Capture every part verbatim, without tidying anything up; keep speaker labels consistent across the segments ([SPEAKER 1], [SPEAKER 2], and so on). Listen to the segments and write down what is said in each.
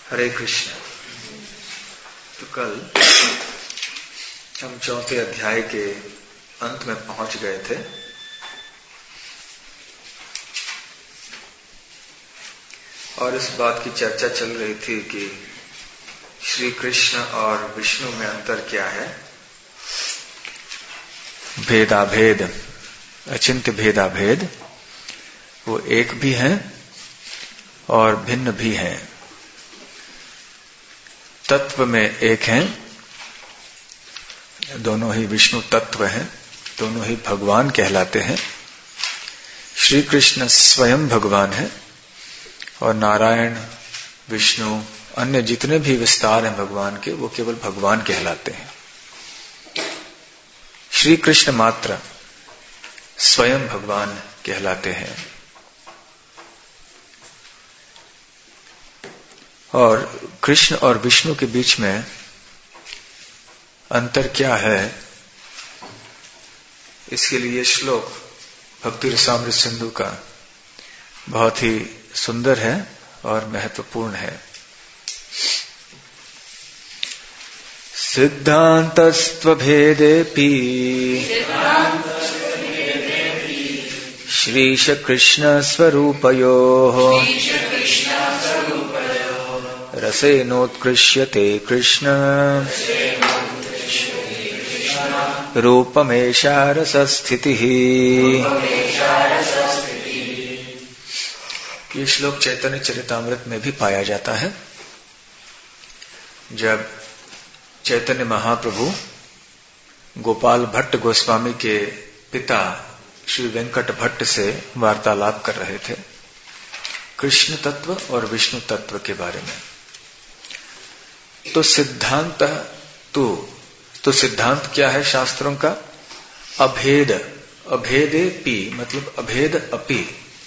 [SPEAKER 1] हरे कृष्ण। तो कल हम चौथे अध्याय के अंत में पहुंच गए थे। और इस बात की चर्चा चल रही थी कि श्री कृष्ण और विष्णु में अंतर क्या है। भेदाभेद, अचिंत्य भेदाभेद, वो एक भी हैं और भिन्न भी हैं। तत्व में एक हैं, दोनों ही विष्णु तत्व हैं, दोनों ही भगवान कहलाते हैं। श्री कृष्ण स्वयं भगवान है और नारायण, विष्णु, अन्य जितने भी विस्तार हैं भगवान के, वो केवल भगवान कहलाते हैं। श्री कृष्ण मात्र स्वयं भगवान कहलाते हैं। और कृष्ण और विष्णु के बीच में अंतर क्या है, इसके लिए श्लोक भक्ति रसामृत सिंधु का बहुत ही सुंदर है और महत्वपूर्ण है। सिद्धांतस्त्वभेदेऽपि श्रीश कृष्ण स्वरूपयोः रसेनोत्कृष्यते कृष्ण रूपमेषा रसस्थितिः। ये श्लोक चैतन्य चरितामृत में भी पाया जाता है। जब चैतन्य महाप्रभु गोपाल भट्ट गोस्वामी के पिता श्री वेंकट भट्ट से वार्तालाप कर रहे थे कृष्ण तत्व और विष्णु तत्व के बारे में, तो सिद्धांत तो तो सिद्धांत क्या है शास्त्रों का? अभेद, अभेदे पी मतलब अभेद अपि,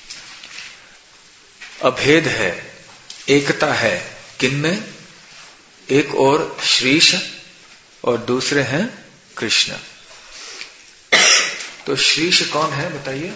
[SPEAKER 1] अभेद है, एकता है। किनमें? एक और श्रीश और दूसरे हैं कृष्ण। तो श्रीश कौन है बताइए?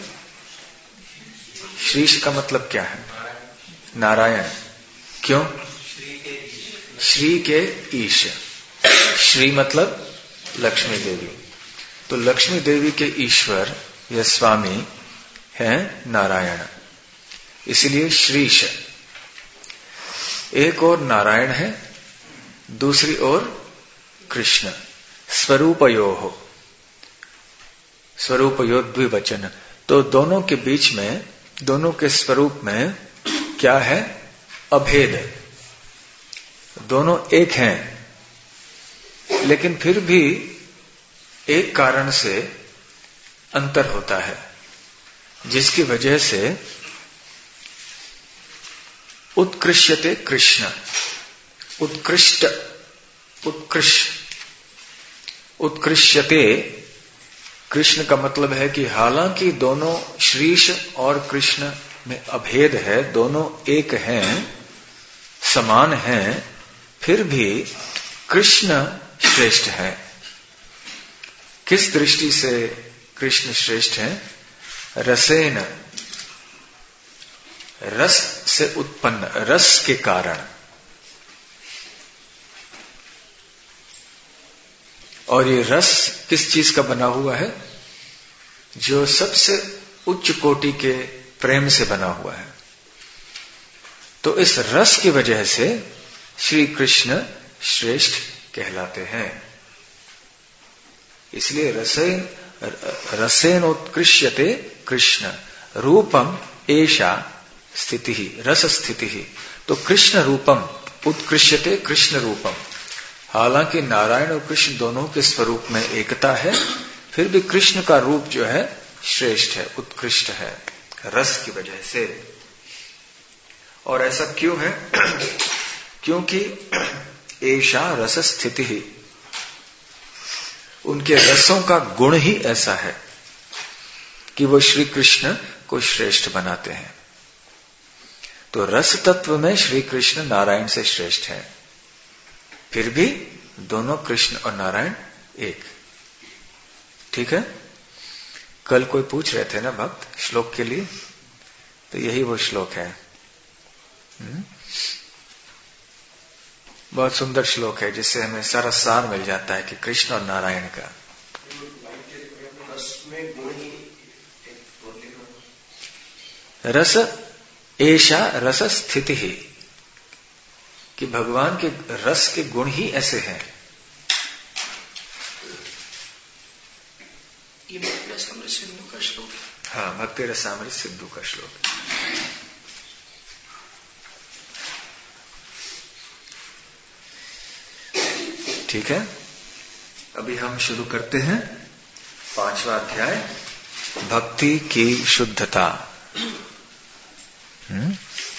[SPEAKER 1] श्रीश का मतलब क्या है? नारायण। क्यों? श्री के ईश, श्री मतलब लक्ष्मी देवी। तो लक्ष्मी देवी के ईश्वर या स्वामी हैं नारायण, इसलिए श्रीश। एक और नारायण है, दूसरी ओर कृष्ण। स्वरूपयोः, स्वरूपयो द्विवचन। तो दोनों के बीच में, दोनों के स्वरूप में क्या है? अभेद। दोनों एक हैं, लेकिन फिर भी एक कारण से अंतर होता है, जिसकी वजह से उत्कृष्यते कृष्ण। उत्कृष्ट, उत्कृष्ट, उत्कृष्यते कृष्ण का मतलब है कि हालांकि दोनों श्रीश और कृष्ण में अभेद है, दोनों एक हैं, समान हैं, फिर भी कृष्ण श्रेष्ठ है। किस दृष्टि से कृष्ण श्रेष्ठ है? रसेन, रस से उत्पन्न, रस के कारण। और ये रस किस चीज का बना हुआ है? जो सबसे उच्च कोटि के प्रेम से बना हुआ है। तो इस रस की वजह से श्री कृष्ण श्रेष्ठ कहलाते हैं। इसलिए रसेन, रसेन उत्कृष्यते कृष्ण रूपम एषा स्थिति, रस स्थिति। तो कृष्ण रूपम उत्कृष्यते कृष्ण रूपम। हालांकि नारायण और कृष्ण दोनों के स्वरूप में एकता है, फिर भी कृष्ण का रूप जो है श्रेष्ठ है, उत्कृष्ट है, रस की वजह से। और ऐसा क्यों है? क्योंकि एषा रस स्थिति, उनके रसों का गुण ही ऐसा है कि वो श्री कृष्ण को श्रेष्ठ बनाते हैं। तो रस तत्व में श्री कृष्ण नारायण से श्रेष्ठ है, फिर भी दोनों कृष्ण और नारायण एक। ठीक है? कल कोई पूछ रहे थे ना भक्त श्लोक के लिए, तो यही वो श्लोक है। हुँ? बहुत सुंदर श्लोक है जिससे हमें सारा सार मिल जाता है कि कृष्ण और नारायण का। रस ऐशा रस स्थिति ही, कि भगवान के रस के गुण ही ऐसे हैं।
[SPEAKER 2] ये भक्ति रसामृत सिंधु का श्लोक है।
[SPEAKER 1] हाँ, भक्ति रसामृत सिंधु का श्लोक। ठीक है, अभी हम शुरू करते हैं पांचवा अध्याय, भक्ति की शुद्धता। हुँ?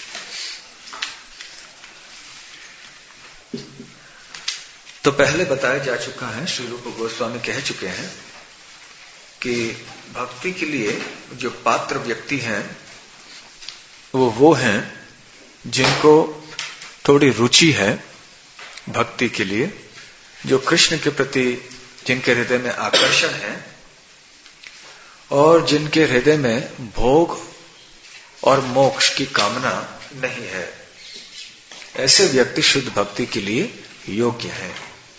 [SPEAKER 1] तो पहले बताया जा चुका है, श्री रूप गोस्वामी कह चुके हैं कि भक्ति के लिए जो पात्र व्यक्ति हैं वो वो हैं जिनको थोड़ी रुचि है भक्ति के लिए, जो कृष्ण के प्रति जिनके हृदय में आकर्षण है और जिनके हृदय में भोग और मोक्ष की कामना नहीं है। ऐसे व्यक्ति शुद्ध भक्ति के लिए योग्य हैं।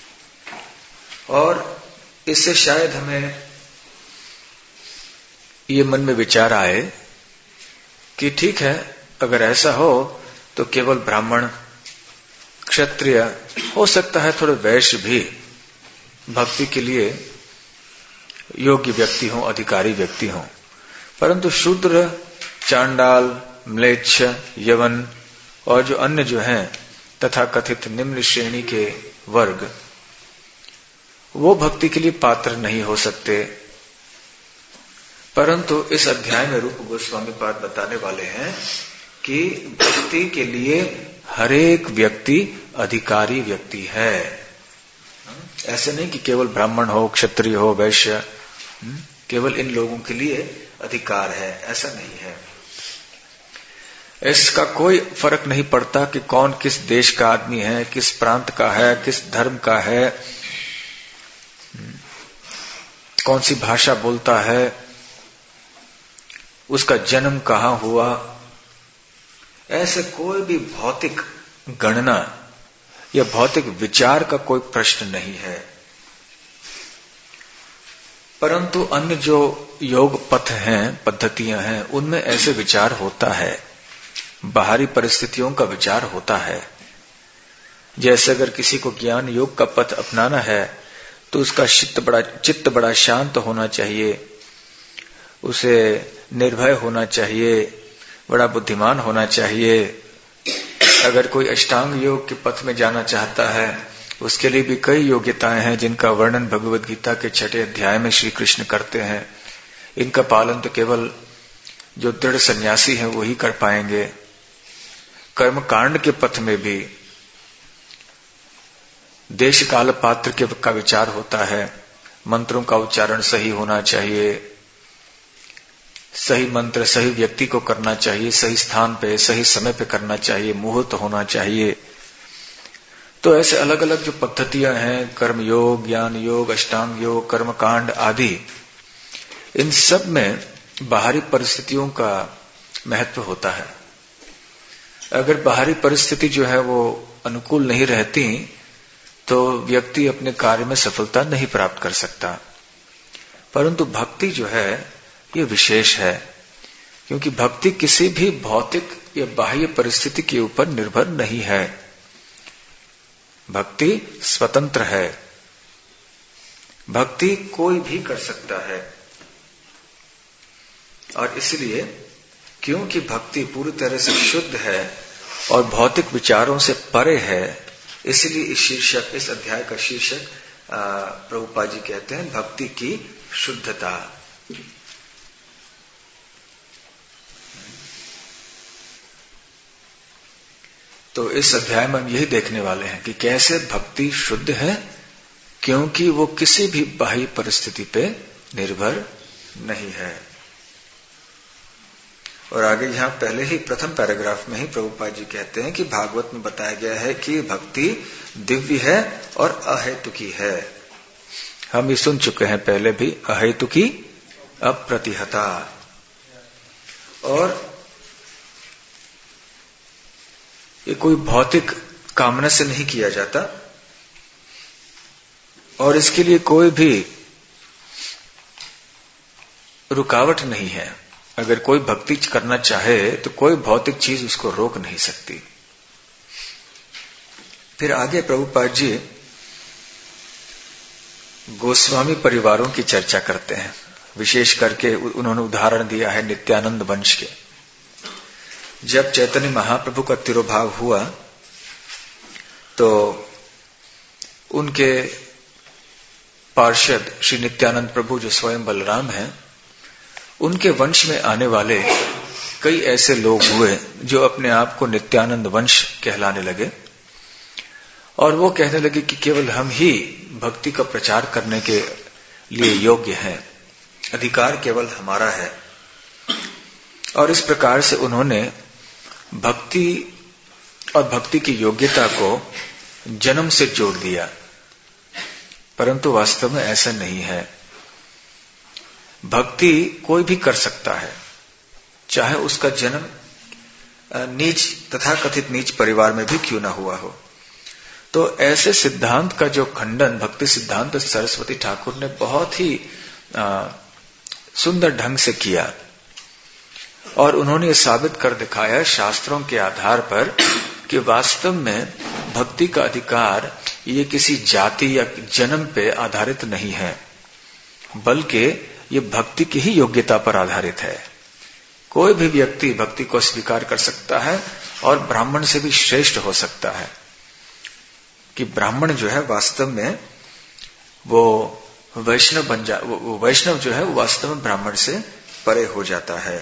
[SPEAKER 1] और इससे शायद हमें ये मन में विचार आए कि ठीक है, अगर ऐसा हो तो केवल ब्राह्मण, क्षत्रिय, हो सकता है थोड़े वैश्य भी भक्ति के लिए योग्य व्यक्ति हों, अधिकारी व्यक्ति हों, परंतु शूद्र, चांडाल, म्लेच्छ, यवन और जो अन्य जो हैं तथा कथित निम्न श्रेणी के वर्ग, वो भक्ति के लिए पात्र नहीं हो सकते। परंतु इस अध्याय में रूप गोस्वामी पाद बताने वाले हैं कि भक्ति के लिए हरेक व्यक्ति अधिकारी व्यक्ति है। ऐसे नहीं कि केवल ब्राह्मण हो, क्षत्रिय हो, वैश्य, केवल इन लोगों के लिए अधिकार है, ऐसा नहीं है। इसका कोई फर्क नहीं पड़ता कि कौन किस देश का आदमी है, किस प्रांत का है, किस धर्म का है, कौन सी भाषा बोलता है, उसका जन्म कहां हुआ, ऐसे कोई भी भौतिक गणना या भौतिक विचार का कोई प्रश्न नहीं है। परंतु अन्य जो योग पथ हैं, पद्धतियां हैं, उनमें ऐसे विचार होता है, बाहरी परिस्थितियों का विचार होता है। जैसे अगर किसी को ज्ञान योग का पथ अपनाना है तो उसका चित्त बड़ा चित्त बड़ा शांत होना चाहिए, उसे निर्भय होना चाहिए, बड़ा बुद्धिमान होना चाहिए। अगर कोई अष्टांग योग के पथ में जाना चाहता है, उसके लिए भी कई योग्यताएं हैं जिनका वर्णन भगवद गीता के छठे अध्याय में श्री कृष्ण करते हैं। इनका पालन तो केवल जो दृढ़ सन्यासी हैं वो ही कर पाएंगे। कर्म कांड के पथ में भी देश काल पात्र के का विचार होता है। मंत्रों का उच्चारण सही होना चाहिए, सही मंत्र सही व्यक्ति को करना चाहिए, सही स्थान पे सही समय पे करना चाहिए, मुहूर्त होना चाहिए। तो ऐसे अलग अलग जो पद्धतियां हैं, कर्म योग, ज्ञान योग, अष्टांग योग, कर्म कांड आदि, इन सब में बाहरी परिस्थितियों का महत्व होता है। अगर बाहरी परिस्थिति जो है वो अनुकूल नहीं रहती तो व्यक्ति अपने कार्य में सफलता नहीं प्राप्त कर सकता। परंतु भक्ति जो है ये विशेष है, क्योंकि भक्ति किसी भी भौतिक या बाह्य परिस्थिति के ऊपर निर्भर नहीं है। भक्ति स्वतंत्र है, भक्ति कोई भी कर सकता है। और इसलिए क्योंकि भक्ति पूरी तरह से शुद्ध है और भौतिक विचारों से परे है, इसलिए इस शीर्षक इस अध्याय का शीर्षक प्रभुपाद जी कहते हैं भक्ति की शुद्धता। तो इस अध्याय में हम यही देखने वाले हैं कि कैसे भक्ति शुद्ध है, क्योंकि वो किसी भी बाह्य परिस्थिति पे निर्भर नहीं है। और आगे यहां पहले ही प्रथम पैराग्राफ में ही प्रभुपाद जी कहते हैं कि भागवत में बताया गया है कि भक्ति दिव्य है और अहेतुकी है। हम ये सुन चुके हैं पहले भी, अहेतुकी अप्रतिहता। और ये कोई भौतिक कामना से नहीं किया जाता, और इसके लिए कोई भी रुकावट नहीं है। अगर कोई भक्ति करना चाहे तो कोई भौतिक चीज उसको रोक नहीं सकती। फिर आगे प्रभुपाद जी गोस्वामी परिवारों की चर्चा करते हैं। विशेष करके उन्होंने उदाहरण दिया है नित्यानंद वंश के। जब चैतन्य महाप्रभु का तिरोभाव हुआ तो उनके पार्षद श्री नित्यानंद प्रभु जो स्वयं बलराम हैं, उनके वंश में आने वाले कई ऐसे लोग हुए जो अपने आप को नित्यानंद वंश कहलाने लगे, और वो कहने लगे कि केवल हम ही भक्ति का प्रचार करने के लिए योग्य हैं, अधिकार केवल हमारा है। और इस प्रकार से उन्होंने भक्ति और भक्ति की योग्यता को जन्म से जोड़ दिया, परंतु वास्तव में ऐसा नहीं है। भक्ति कोई भी कर सकता है, चाहे उसका जन्म नीच तथा कथित नीच परिवार में भी क्यों ना हुआ हो। तो ऐसे सिद्धांत का जो खंडन भक्ति सिद्धांत सरस्वती ठाकुर ने बहुत ही आ, सुंदर ढंग से किया, और उन्होंने साबित कर दिखाया शास्त्रों के आधार पर कि वास्तव में भक्ति का अधिकार ये किसी जाति या जन्म पे आधारित नहीं है, बल्कि ये भक्ति की ही योग्यता पर आधारित है। कोई भी व्यक्ति भक्ति को स्वीकार कर सकता है और ब्राह्मण से भी श्रेष्ठ हो सकता है, कि ब्राह्मण जो है वास्तव में वो वैष्णव बन जा वो वैष्णव जो है वो वास्तव में ब्राह्मण से परे हो जाता है।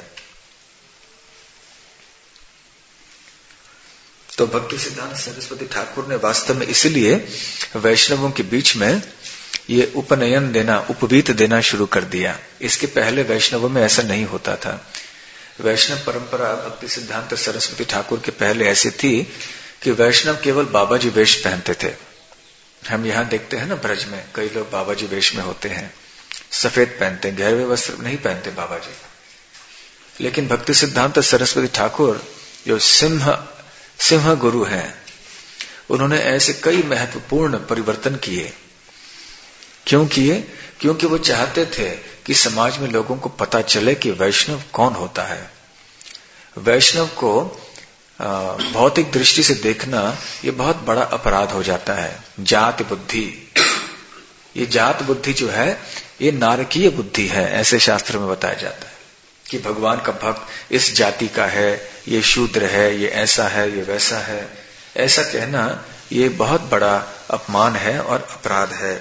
[SPEAKER 1] तो भक्ति सिद्धांत सरस्वती ठाकुर ने वास्तव में इसलिए वैष्णवों के बीच में ये उपनयन देना, उपवीत देना शुरू कर दिया। इसके पहले वैष्णवों में ऐसा नहीं होता था। वैष्णव परंपरा भक्ति सिद्धांत सरस्वती ठाकुर के पहले ऐसी थी कि वैष्णव केवल बाबा जी वेश पहनते थे। हम यहां देखते हैं ना, ब्रज में कई लोग बाबा जी वेश में होते हैं, सफेद पहनते हैं, गहरे वस्त्र नहीं पहनते बाबा जी। लेकिन भक्ति सिद्धांत सरस्वती ठाकुर जो सिंह सिंह गुरु हैं, उन्होंने ऐसे कई महत्वपूर्ण परिवर्तन किए। क्यों किए? क्योंकि वो चाहते थे कि समाज में लोगों को पता चले कि वैष्णव कौन होता है। वैष्णव को भौतिक दृष्टि से देखना ये बहुत बड़ा अपराध हो जाता है। जात बुद्धि, ये जात बुद्धि जो है ये नारकीय बुद्धि है, ऐसे शास्त्र में बताया जाता है कि भगवान का भक्त इस जाति का है, ये शूद्र है, ये ऐसा है, ये वैसा है। ऐसा कहना ये बहुत बड़ा अपमान है और अपराध है।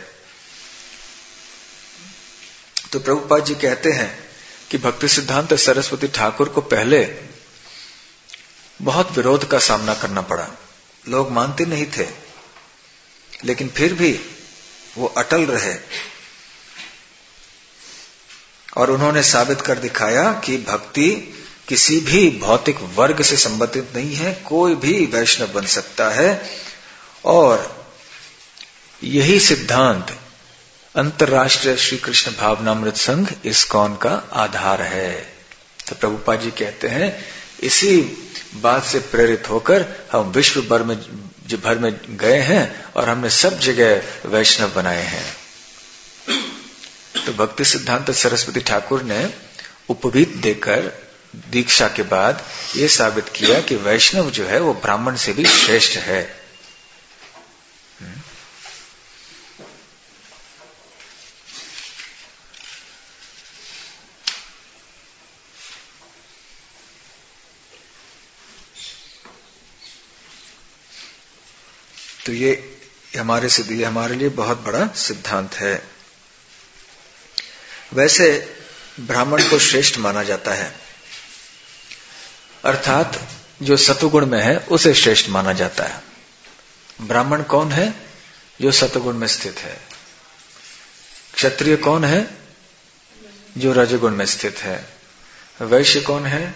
[SPEAKER 1] तो प्रभुपाद जी कहते हैं कि भक्ति सिद्धांत सरस्वती ठाकुर को पहले बहुत विरोध का सामना करना पड़ा। लोग मानते नहीं थे, लेकिन फिर भी वो अटल रहे और उन्होंने साबित कर दिखाया कि भक्ति किसी भी भौतिक वर्ग से संबंधित नहीं है, कोई भी वैष्णव बन सकता है। और यही सिद्धांत अंतर्राष्ट्रीय श्री कृष्ण भावनामृत संघ इस्कॉन का आधार है। तो प्रभुपाद जी कहते हैं इसी बात से प्रेरित होकर हम विश्व भर में भर में गए हैं और हमने सब जगह वैष्णव बनाए हैं। तो भक्ति सिद्धांत सरस्वती ठाकुर ने उपवीत देकर दीक्षा के बाद ये साबित किया कि वैष्णव जो है वो ब्राह्मण से भी श्रेष्ठ है। तो ये हमारे सिद्धि हमारे लिए बहुत बड़ा सिद्धांत है। वैसे ब्राह्मण को श्रेष्ठ माना जाता है, अर्थात जो सतुगुण में है उसे श्रेष्ठ माना जाता है। ब्राह्मण कौन है? जो सतुगुण में स्थित है। क्षत्रिय कौन है? जो रजोगुण में स्थित है। वैश्य कौन है?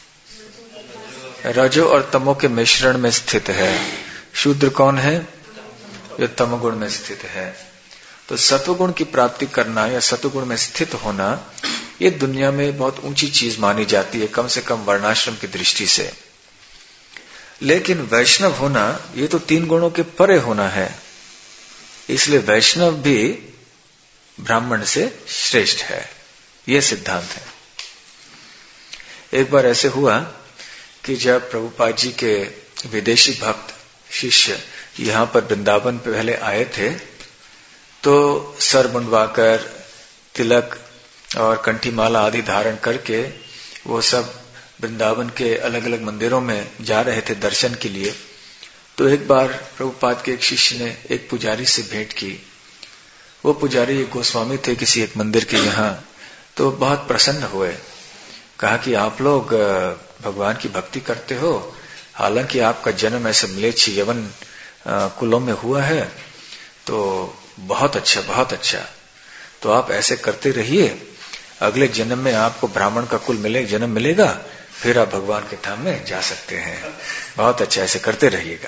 [SPEAKER 1] रजो और तमो के मिश्रण में स्थित है। शूद्र कौन है? जो तमोगुण में स्थित है। तो सत्वगुण की प्राप्ति करना या सत्वगुण में स्थित होना ये दुनिया में बहुत ऊंची चीज मानी जाती है, कम से कम वर्णाश्रम की दृष्टि से। लेकिन वैष्णव होना ये तो तीन गुणों के परे होना है, इसलिए वैष्णव भी ब्राह्मण से श्रेष्ठ है, यह सिद्धांत है। एक बार ऐसे हुआ कि जब प्रभुपाद जी के विदेशी भक्त शिष्य यहां पर वृंदावन पे पहले आए थे, तो सर मुंडवाकर तिलक और कंठीमाला आदि धारण करके वो सब वृंदावन के अलग अलग मंदिरों में जा रहे थे दर्शन के लिए। तो एक बार प्रभुपाद के एक शिष्य ने एक पुजारी से भेंट की। वो पुजारी गोस्वामी थे किसी एक मंदिर के यहाँ, तो बहुत प्रसन्न हुए। कहा कि आप लोग भगवान की भक्ति करते हो, हालांकि आपका जन्म ऐसे म्लेच्छ यवन कुलों में हुआ है, तो बहुत अच्छा बहुत अच्छा, तो आप ऐसे करते रहिए, अगले जन्म में आपको ब्राह्मण का कुल मिले जन्म मिलेगा, फिर आप भगवान के धाम में जा सकते हैं, बहुत अच्छा, ऐसे करते रहिएगा।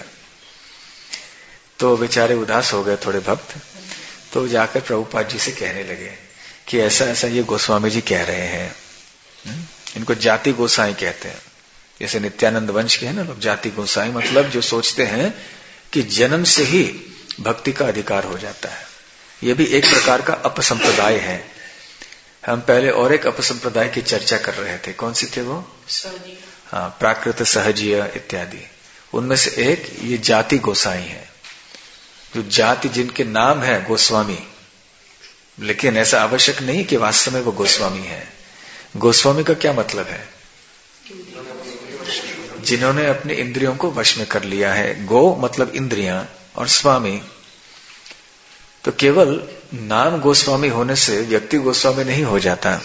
[SPEAKER 1] तो बेचारे उदास हो गए थोड़े भक्त, तो जाकर प्रभुपाद जी से कहने लगे कि ऐसा ऐसा ये गोस्वामी जी कह रहे हैं। इनको जाति गोसाई कहते हैं, जैसे नित्यानंद वंश के हैं ना लोग, जाति गोसाई मतलब जो सोचते हैं कि जन्म से ही भक्ति का अधिकार हो जाता है। ये भी एक प्रकार का अपसंप्रदाय है। हम पहले और एक अपसंप्रदाय की चर्चा कर रहे थे, कौन सी थे वो? हाँ, प्राकृत सहजीय इत्यादि। उनमें से एक ये जाति गोसाई है, जो जाति जिनके नाम है गोस्वामी, लेकिन ऐसा आवश्यक नहीं कि वास्तव में वो गोस्वामी है। गोस्वामी का क्या मतलब है? जिन्होंने अपने इंद्रियों को वश में कर लिया है। गो मतलब इंद्रियां और स्वामी, तो केवल नाम गोस्वामी होने से व्यक्ति गोस्वामी नहीं हो जाता।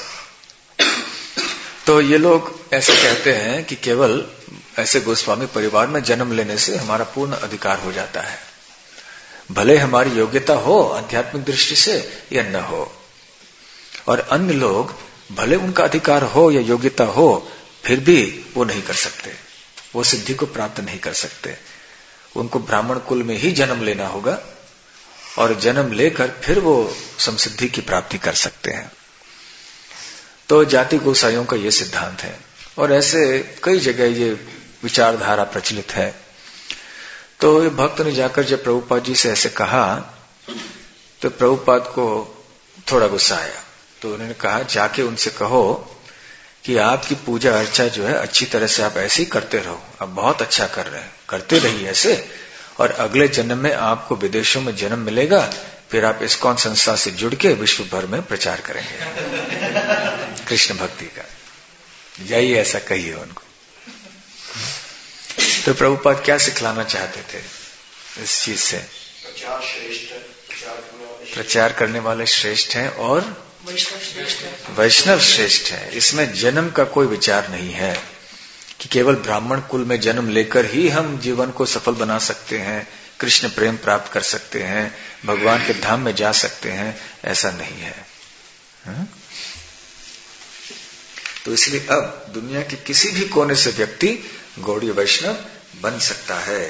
[SPEAKER 1] तो ये लोग ऐसे कहते हैं कि केवल ऐसे गोस्वामी परिवार में जन्म लेने से हमारा पूर्ण अधिकार हो जाता है, भले हमारी योग्यता हो आध्यात्मिक दृष्टि से या न हो। और अन्य लोग भले उनका अधिकार हो या योग्यता हो, फिर भी वो नहीं कर सकते, वो सिद्धि को प्राप्त नहीं कर सकते। उनको ब्राह्मण कुल में ही जन्म लेना होगा और जन्म लेकर फिर वो समसिद्धि की प्राप्ति कर सकते हैं। तो जाति गोसाइयों का ये सिद्धांत है, और ऐसे कई जगह ये विचारधारा प्रचलित है। तो ये भक्त ने जाकर जब प्रभुपाद जी से ऐसे कहा, तो प्रभुपाद को थोड़ा गुस्सा आया। तो उन्होंने कहा, जाके उनसे कहो कि आपकी पूजा अर्चा जो है अच्छी तरह से आप ऐसे ही करते रहो, आप बहुत अच्छा कर रहे हैं, करते रहिए ऐसे, और अगले जन्म में आपको विदेशों में जन्म मिलेगा, फिर आप इस्कॉन संस्था से जुड़ के विश्व भर में प्रचार करेंगे कृष्ण भक्ति का। जाइए ऐसा कहिए उनको। तो प्रभुपाद क्या सिखलाना चाहते थे इस चीज से?
[SPEAKER 2] प्रचार श्रेष्ठ,
[SPEAKER 1] प्रचार करने वाले श्रेष्ठ हैं और
[SPEAKER 2] वैष्णव श्रेष्ठ है।
[SPEAKER 1] वैष्णव श्रेष्ठ है। इसमें जन्म का कोई विचार नहीं है कि केवल ब्राह्मण कुल में जन्म लेकर ही हम जीवन को सफल बना सकते हैं, कृष्ण प्रेम प्राप्त कर सकते हैं, भगवान के धाम में जा सकते हैं, ऐसा नहीं है। हुँ? तो इसलिए अब दुनिया के किसी भी कोने से व्यक्ति गौड़ीय वैष्णव बन सकता है।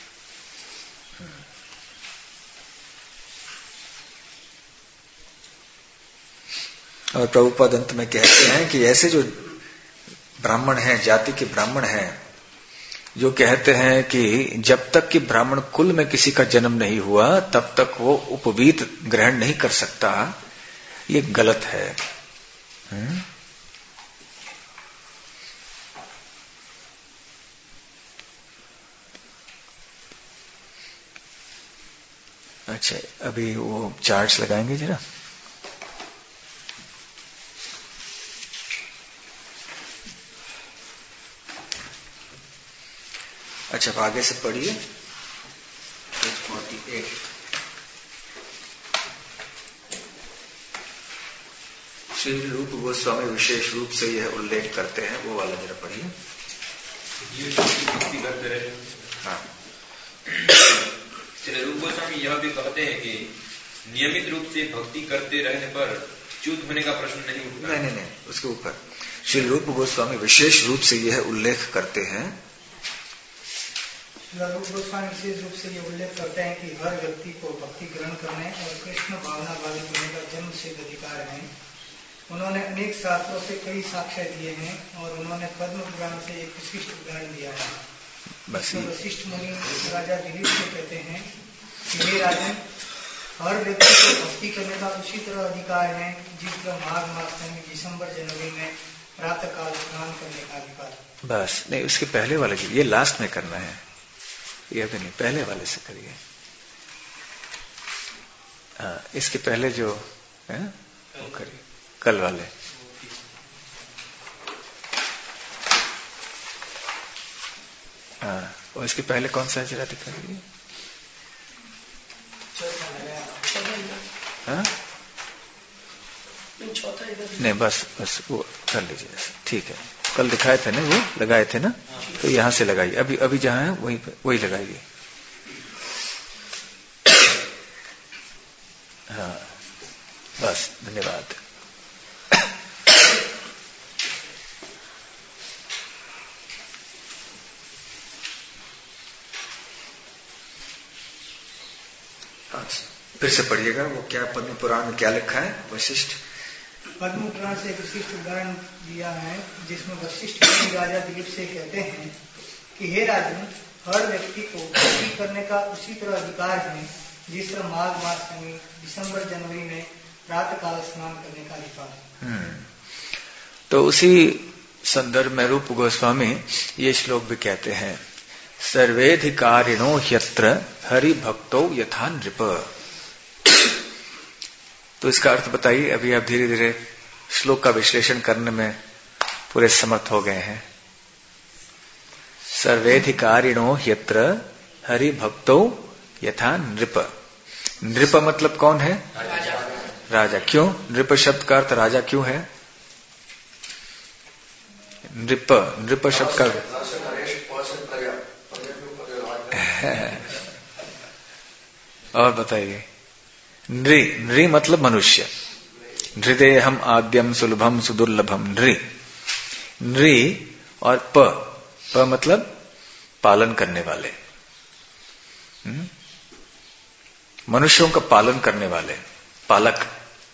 [SPEAKER 1] और प्रभुपाद अंत में कहते हैं कि ऐसे जो ब्राह्मण हैं, जाति के ब्राह्मण हैं, जो कहते हैं कि जब तक कि ब्राह्मण कुल में किसी का जन्म नहीं हुआ तब तक वो उपवीत ग्रहण नहीं कर सकता, ये गलत है। हुँ? अच्छा, अभी वो चार्ट्स लगाएंगे जरा। अच्छा, अब आगे से पढ़िए पेज अड़तालीस। श्री रूप गोस्वामी विशेष रूप से यह उल्लेख करते हैं, वो वाला जरा पढ़िए। हाँ,
[SPEAKER 3] श्री रूप गोस्वामी यह भी कहते हैं कि नियमित रूप से भक्ति करते रहने पर च्युत होने का प्रश्न नहीं उठता।
[SPEAKER 1] नहीं नहीं नहीं, उसके ऊपर श्री रूप गोस्वामी विशेष रूप से यह उल्लेख करते हैं।
[SPEAKER 4] रूप गोस्वामी विशेष रूप से ये उल्लेख करते हैं कि हर व्यक्ति को भक्ति ग्रहण करने और कृष्ण भावना वाले होने का जन्म सिद्ध अधिकार है। उन्होंने अनेक शास्त्रों से कई साक्ष्य दिए हैं और उन्होंने पद्म पुराण से एक विशिष्ट उदाहरण दिया है।
[SPEAKER 1] बस ये
[SPEAKER 4] वशिष्ठ मुनि राजा दिलीप से कहते हैं कि हे राजन, हर व्यक्ति को भक्ति करने का उसी तरह अधिकार है जिस तरह माघ मास में दिसंबर जनवरी में प्रातः काल स्नान करने का अधिकार।
[SPEAKER 1] बस नहीं, उसके पहले वाले की, ये लास्ट में करना है, ये भी नहीं, पहले वाले से करिए। हाँ, इसके पहले जो है वो करिए, कल वाले। हाँ, और इसके पहले कौन सा है जरा दिखा दीजिए। हाँ नहीं, बस बस वो कर लीजिए, ठीक है। कल दिखाए थे ना, वो लगाए थे ना, तो यहां से लगाइए, अभी अभी जहां है वहीं वही लगाइए। हाँ बस, धन्यवाद। फिर से पढ़िएगा, वो क्या पद्म पुराण में क्या लिखा है? वशिष्ठ
[SPEAKER 4] पद्म पुराण से एक विशिष्ट उदाहरण दिया है जिसमें वशिष्ठ मुनि राजा दिलीप से कहते हैं कि हे राजन, हर व्यक्ति को भक्ति करने का उसी तरह अधिकार है जिस तरह माघ मास में दिसंबर जनवरी में प्रातः काल स्नान करने का अधिकार।
[SPEAKER 1] तो उसी संदर्भ में रूप गोस्वामी ये श्लोक भी कहते हैं, सर्वेधिकारिणो ह्यत्र हरि भक्तो यथा नृप। तो इसका अर्थ बताइए। अभी आप धीरे धीरे श्लोक का विश्लेषण करने में पूरे समर्थ हो गए हैं। सर्वेधिकारिणो ह्यत्र हरि भक्तो यथा नृप। नृप मतलब कौन है? राजा। राजा। क्यों नृप शब्द का अर्थ राजा क्यों है? नृप नृप शब्द का और बताइए। नृ नृ मतलब मनुष्य। नृदेहम आद्यम सुलभम सुदुर्लभम नृ। नृ और प प मतलब पालन करने वाले, मनुष्यों का पालन करने वाले, पालक।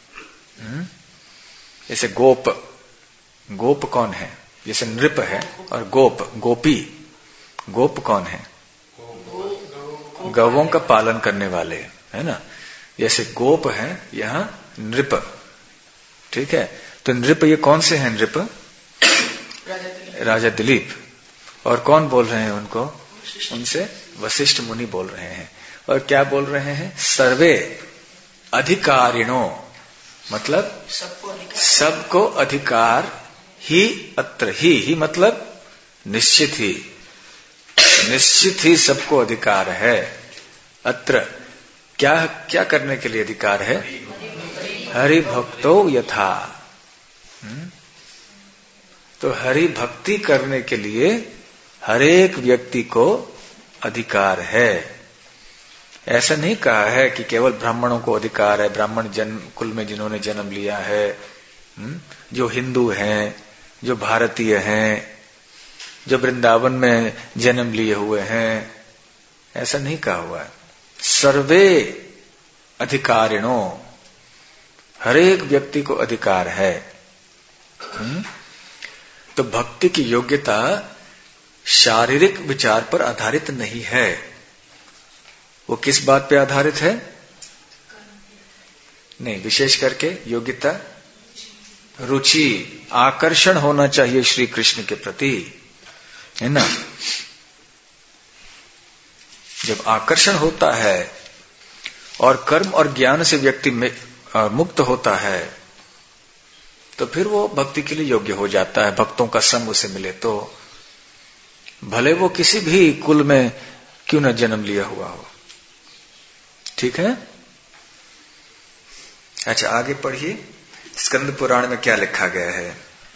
[SPEAKER 1] जैसे गोप, गोप कौन है? जैसे नृप है और गोप, गोपी। गोप कौन है? गौवों का पालन करने वाले, है ना। जैसे गोप है, यहां नृप। ठीक है, तो नृप ये कौन से हैं? नृप राजा दिलीप। राजा दिलीप। और कौन बोल रहे हैं उनको? उनसे वशिष्ठ मुनि बोल रहे हैं। और क्या बोल रहे हैं? सर्वे अधिकारिणो, मतलब सबको अधिकार, सबको अधिकार ही अत्र। ही ही मतलब निश्चित ही, निश्चित ही सबको अधिकार है। अत्र क्या क्या करने के लिए अधिकार है? हरि भक्तो यथा। तो हरि भक्ति करने के लिए हरेक व्यक्ति को अधिकार है। ऐसा नहीं कहा है कि केवल ब्राह्मणों को अधिकार है, ब्राह्मण जन्म कुल में जिन्होंने जन्म लिया है, जो हिंदू हैं, जो भारतीय हैं, जो वृंदावन में जन्म लिए हुए हैं, ऐसा नहीं कहा हुआ है। सर्वे अधिकारिणो, हरेक व्यक्ति को अधिकार है। हुँ? तो भक्ति की योग्यता शारीरिक विचार पर आधारित नहीं है। वो किस बात पे आधारित है? नहीं, विशेष करके योग्यता रुचि, आकर्षण होना चाहिए श्री कृष्ण के प्रति, है ना। जब आकर्षण होता है और कर्म और ज्ञान से व्यक्ति में मुक्त होता है, तो फिर वो भक्ति के लिए योग्य हो जाता है। भक्तों का संग उसे मिले तो, भले वो किसी भी कुल में क्यों न जन्म लिया हुआ हो। ठीक है, अच्छा आगे पढ़िए। स्कंद पुराण में क्या लिखा गया है?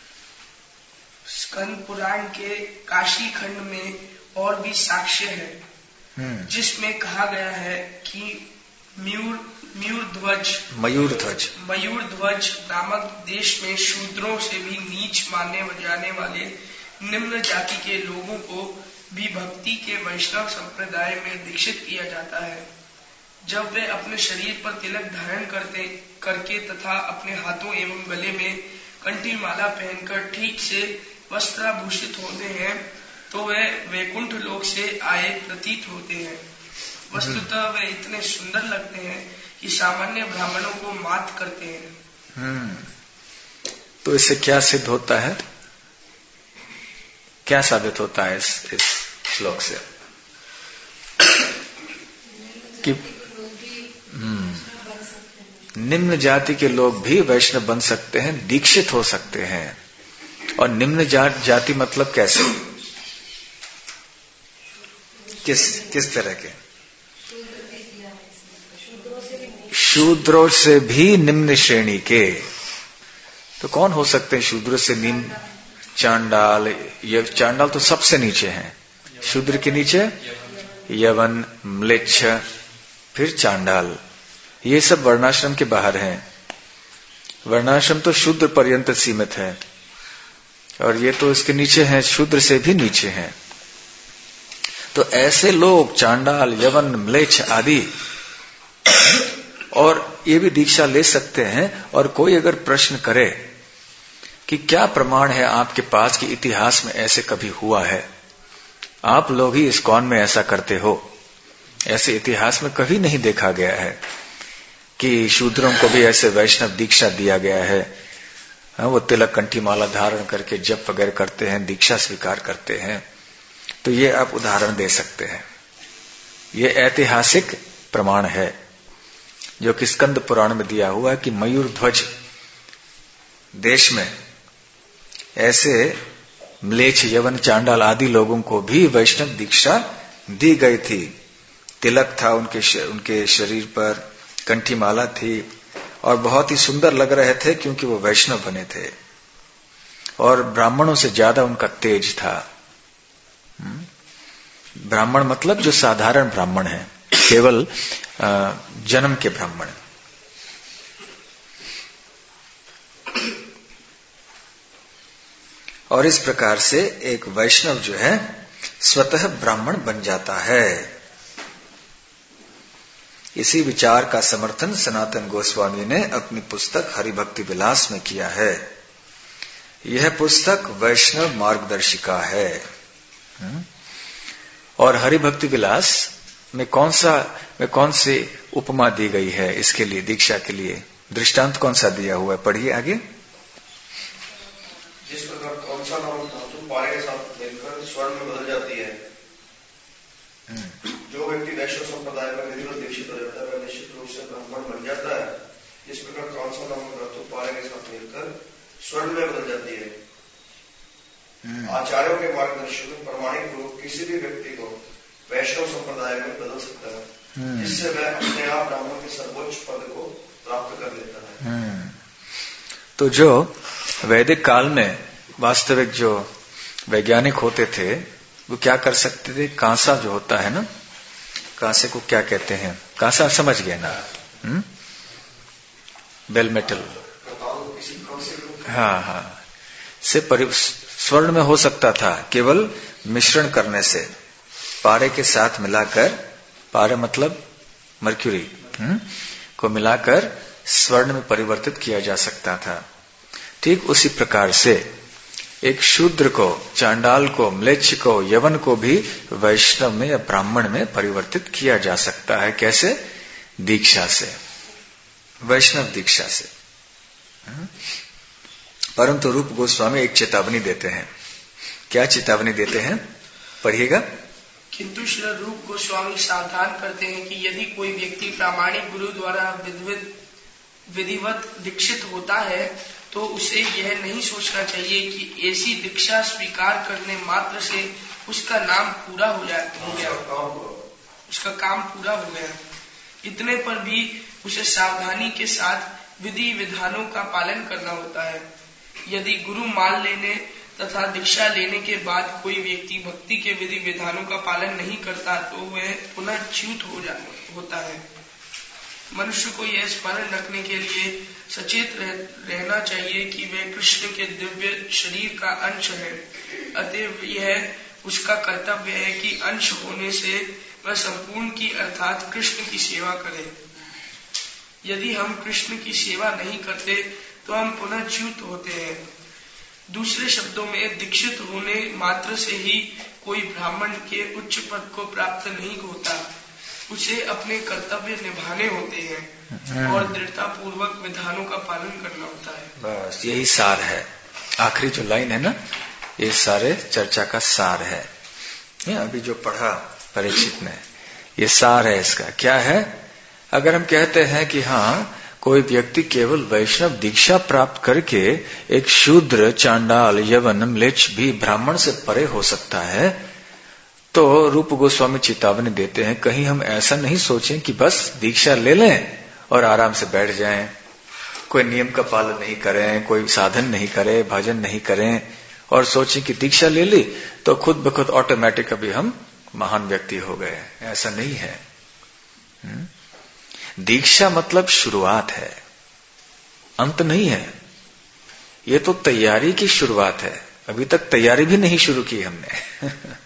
[SPEAKER 5] स्कंद पुराण के काशी खंड में और भी साक्ष्य है, जिसमें कहा गया है कि मयूर मयूर ध्वज
[SPEAKER 1] मयूर ध्वज
[SPEAKER 5] मयूर ध्वज नामक देश में शूद्रों से भी नीच माने जाने वाले निम्न जाति के लोगों को भी भक्ति के वैष्णव संप्रदाय में दीक्षित किया जाता है। जब वे अपने शरीर पर तिलक धारण करते करके तथा अपने हाथों एवं गले में कंठी माला पहनकर ठीक से वस्त्राभूषित होते हैं, तो वे वैकुंठ लोक से आए प्रतीत होते हैं। वस्तुतः वे इतने सुंदर लगते हैं कि सामान्य ब्राह्मणों को मात करते हैं।
[SPEAKER 1] हम्म तो इससे क्या सिद्ध होता है, क्या साबित होता है इस, इस श्लोक से कि हम्म निम्न जाति के लोग भी वैष्णव बन सकते हैं, दीक्षित हो सकते हैं। और निम्न जात जाति मतलब कैसे, किस किस तरह के? शूद्रों से भी निम्न श्रेणी के। तो कौन हो सकते हैं शूद्र से निम्न? चांडाल। ये चांडाल तो सबसे नीचे हैं। शूद्र के नीचे यवन, म्लेच्छ, फिर चांडाल। ये सब वर्णाश्रम के बाहर हैं। वर्णाश्रम तो शूद्र पर्यंत सीमित है और ये तो इसके नीचे हैं, शूद्र से भी नीचे हैं। तो ऐसे लोग चांडाल, यवन, म्लेच्छ आदि और ये भी दीक्षा ले सकते हैं। और कोई अगर प्रश्न करे कि क्या प्रमाण है आपके पास कि इतिहास में ऐसे कभी हुआ है, आप लोग ही इस्कॉन में ऐसा करते हो, ऐसे इतिहास में कभी नहीं देखा गया है कि शूद्रों को भी ऐसे वैष्णव दीक्षा दिया गया है। वो तिलक, कंठी माला धारण करके जप वगैरह करते हैं, दीक्षा स्वीकार करते हैं। तो ये आप उदाहरण दे सकते हैं। ये ऐतिहासिक प्रमाण है जो कि स्कंद पुराण में दिया हुआ है कि मयूर ध्वज देश में ऐसे म्लेच्छ, यवन, चांडाल आदि लोगों को भी वैष्णव दीक्षा दी गई थी। तिलक था उनके उनके शरीर पर, कंठी माला थी और बहुत ही सुंदर लग रहे थे क्योंकि वो वैष्णव बने थे और ब्राह्मणों से ज्यादा उनका तेज था। ब्राह्मण मतलब जो साधारण ब्राह्मण है, केवल जन्म के ब्राह्मण। और इस प्रकार से एक वैष्णव जो है स्वतः ब्राह्मण बन जाता है। इसी विचार का समर्थन सनातन गोस्वामी ने अपनी पुस्तक हरिभक्ति विलास में किया है। यह पुस्तक वैष्णव मार्गदर्शिका है। और हरिभक्ति विलास में कौन सा में कौन सी उपमा दी गई है इसके लिए, दीक्षा के लिए दृष्टांत कौन सा दिया हुआ है? पढ़िए आगे।
[SPEAKER 2] जिस प्रकार कौन सा नाम धातु पारे के साथ मिलकर स्वर्ण में बदल जाती है, जो व्यक्ति वैष्णव संप्रदाय में विधिवत दीक्षित हो जाता है वह निश्चित रूप से ब्राह्मण बन जाता है। जिस प्रकार कौन सा नाम धातु पारे के साथ मिलकर स्वर्ण में बदल जाती है। आचार्यों के मार्गदर्शन में प्रमाणिक रूप किसी भी व्यक्ति को वैष्णव संप्रदाय में बदल सकता है, जिससे वह अपने आप ब्राह्मण के सर्वोच्च पद को प्राप्त कर लेता है।
[SPEAKER 1] तो जो वैदिक काल में वास्तविक जो वैज्ञानिक होते थे वो क्या कर सकते थे? कांसा जो होता है ना, कांसे को क्या कहते हैं? कांसा समझ गए ना? हुँ? Bell metal. हाँ हाँ से स्वर्ण में हो सकता था केवल मिश्रण करने से, पारे के साथ मिलाकर, पारे मतलब मर्क्यूरी को मिलाकर स्वर्ण में परिवर्तित किया जा सकता था। ठीक उसी प्रकार से एक शूद्र को, चांडाल को, म्लेच्छ को, यवन को भी वैष्णव में या ब्राह्मण में परिवर्तित किया जा सकता है। कैसे? दीक्षा से, वैष्णव दीक्षा से। परंतु रूप गोस्वामी एक चेतावनी देते हैं। क्या चेतावनी देते हैं? पढ़िएगा।
[SPEAKER 5] किंतु श्री रूप गोस्वामी सावधान करते हैं कि यदि कोई व्यक्ति प्रामाणिक गुरु द्वारा विधिवत दीक्षित होता है तो उसे यह नहीं सोचना चाहिए कि ऐसी दीक्षा स्वीकार करने मात्र से उसका नाम पूरा हो जाए हो गया उसका काम पूरा हो गया। इतने पर भी उसे सावधानी के साथ विधि विधानों का पालन करना होता है। यदि गुरु मान लेने तथा दीक्षा लेने के बाद कोई व्यक्ति भक्ति के विधि विधानों का पालन नहीं करता तो वह पुनः च्युत हो जा होता है। मनुष्य को यह स्मरण रखने के लिए सचेत रह, रहना चाहिए कि वह कृष्ण के दिव्य शरीर का अंश है। अतएव यह उसका कर्तव्य है कि अंश होने से वह संपूर्ण की अर्थात कृष्ण की सेवा करे। यदि हम कृष्ण की सेवा नहीं करते तो हम पुनः च्युत होते हैं। दूसरे शब्दों में दीक्षित होने मात्र से ही कोई ब्राह्मण के उच्च पद को प्राप्त नहीं होता, उसे अपने कर्तव्य निभाने होते हैं और दृढ़ता पूर्वक विधानों का पालन करना होता है।
[SPEAKER 1] बस यही सार है। आखिरी जो लाइन है ना, ये सारे चर्चा का सार है। ये अभी जो पढ़ा परीक्षित ने, ये सार है इसका। क्या है? अगर हम कहते हैं कि हाँ, कोई व्यक्ति केवल वैष्णव दीक्षा प्राप्त करके एक शूद्र, चांडाल, यवन, म्लेच्छ भी ब्राह्मण से परे हो सकता है, तो रूप गोस्वामी चेतावनी देते हैं कहीं हम ऐसा नहीं सोचें कि बस दीक्षा ले लें और आराम से बैठ जाएं, कोई नियम का पालन नहीं करें, कोई साधन नहीं करें, भजन नहीं करें और सोचें कि दीक्षा ले ली तो खुद ब खुद ऑटोमेटिक अभी हम महान व्यक्ति हो गए। ऐसा नहीं है। हुँ? दीक्षा मतलब शुरुआत है, अंत नहीं है। ये तो तैयारी की शुरुआत है। अभी तक तैयारी भी नहीं शुरू की हमने।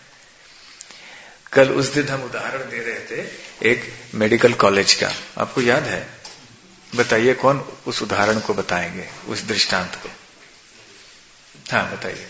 [SPEAKER 1] कल उस दिन हम उदाहरण दे रहे थे एक मेडिकल कॉलेज का, आपको याद है? बताइए कौन उस उदाहरण को बताएंगे, उस दृष्टांत को? हाँ बताइए।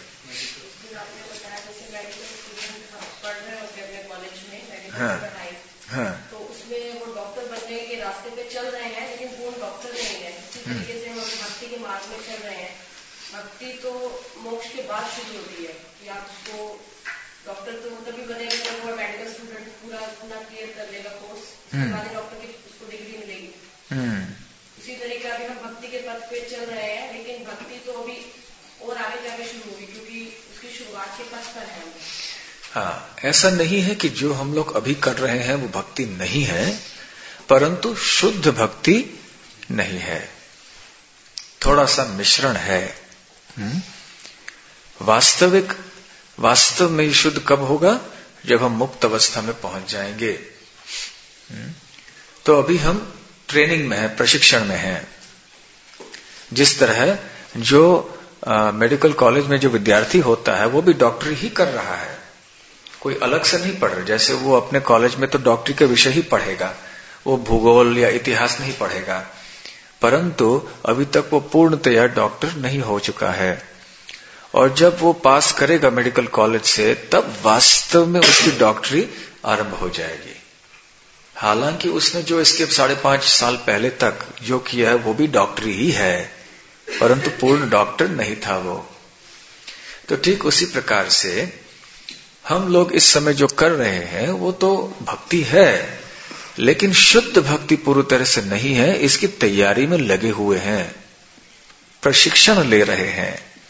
[SPEAKER 1] हाँ हाँ
[SPEAKER 6] तो उसमें वो डॉक्टर बनने के रास्ते पे चल रहे हैं, लेकिन वो डॉक्टर नहीं है। इसी तरीके से हम भक्ति के मार्ग में चल रहे हैं। भक्ति तो मोक्ष के बाद शुरू होती है कि आपको डॉक्टर तो तभी बनेगा जब वो मेडिकल स्टूडेंट पूरा अपना क्लियर कर लेगा कोर्स, उसके बाद डॉक्टर की उसको डिग्री मिलेगी। इसी तरीके अभी हम भक्ति के पथ पे चल रहे हैं, लेकिन भक्ति तो अभी और आगे जाके शुरू होगी क्योंकि उसकी शुरुआत के पथ पर है।
[SPEAKER 1] हाँ, ऐसा नहीं है कि जो हम लोग अभी कर रहे हैं वो भक्ति नहीं है, परंतु शुद्ध भक्ति नहीं है, थोड़ा सा मिश्रण है। हुँ? वास्तविक वास्तव में शुद्ध कब होगा? जब हम मुक्त अवस्था में पहुंच जाएंगे। हुँ? तो अभी हम ट्रेनिंग में है, प्रशिक्षण में है। जिस तरह जो आ, मेडिकल कॉलेज में जो विद्यार्थी होता है वो भी डॉक्टरी ही कर रहा है, कोई अलग से नहीं पढ़ रहा। जैसे वो अपने कॉलेज में तो डॉक्टरी के विषय ही पढ़ेगा, वो भूगोल या इतिहास नहीं पढ़ेगा, परंतु अभी तक वो पूर्णतया डॉक्टर नहीं हो चुका है। और जब वो पास करेगा मेडिकल कॉलेज से, तब वास्तव में उसकी डॉक्टरी आरंभ हो जाएगी। हालांकि उसने जो इसके साढ़े पांच साल पहले तक जो किया है वो भी डॉक्टरी ही है, परंतु पूर्ण डॉक्टर नहीं था वो। तो ठीक उसी प्रकार से हम लोग इस समय जो कर रहे हैं वो तो भक्ति है, लेकिन शुद्ध भक्ति पूरी तरह से नहीं है। इसकी तैयारी में लगे हुए हैं, प्रशिक्षण ले रहे हैं।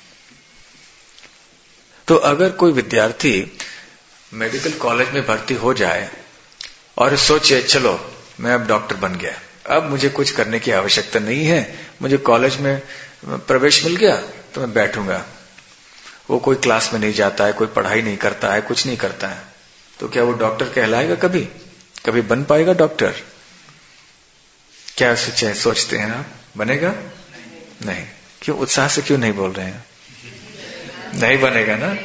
[SPEAKER 1] तो अगर कोई विद्यार्थी मेडिकल कॉलेज में भर्ती हो जाए और सोचे चलो मैं अब डॉक्टर बन गया, अब मुझे कुछ करने की आवश्यकता नहीं है, मुझे कॉलेज में प्रवेश मिल गया तो मैं बैठूंगा, वो कोई क्लास में नहीं जाता है, कोई पढ़ाई नहीं करता है, कुछ नहीं करता है, तो क्या वो डॉक्टर कहलाएगा? कभी कभी बन पाएगा डॉक्टर? क्या सोचे सोचते हैं आप? बनेगा? नहीं, नहीं। क्यों? उत्साह से क्यों नहीं बोल रहे हैं? नहीं बनेगा ना।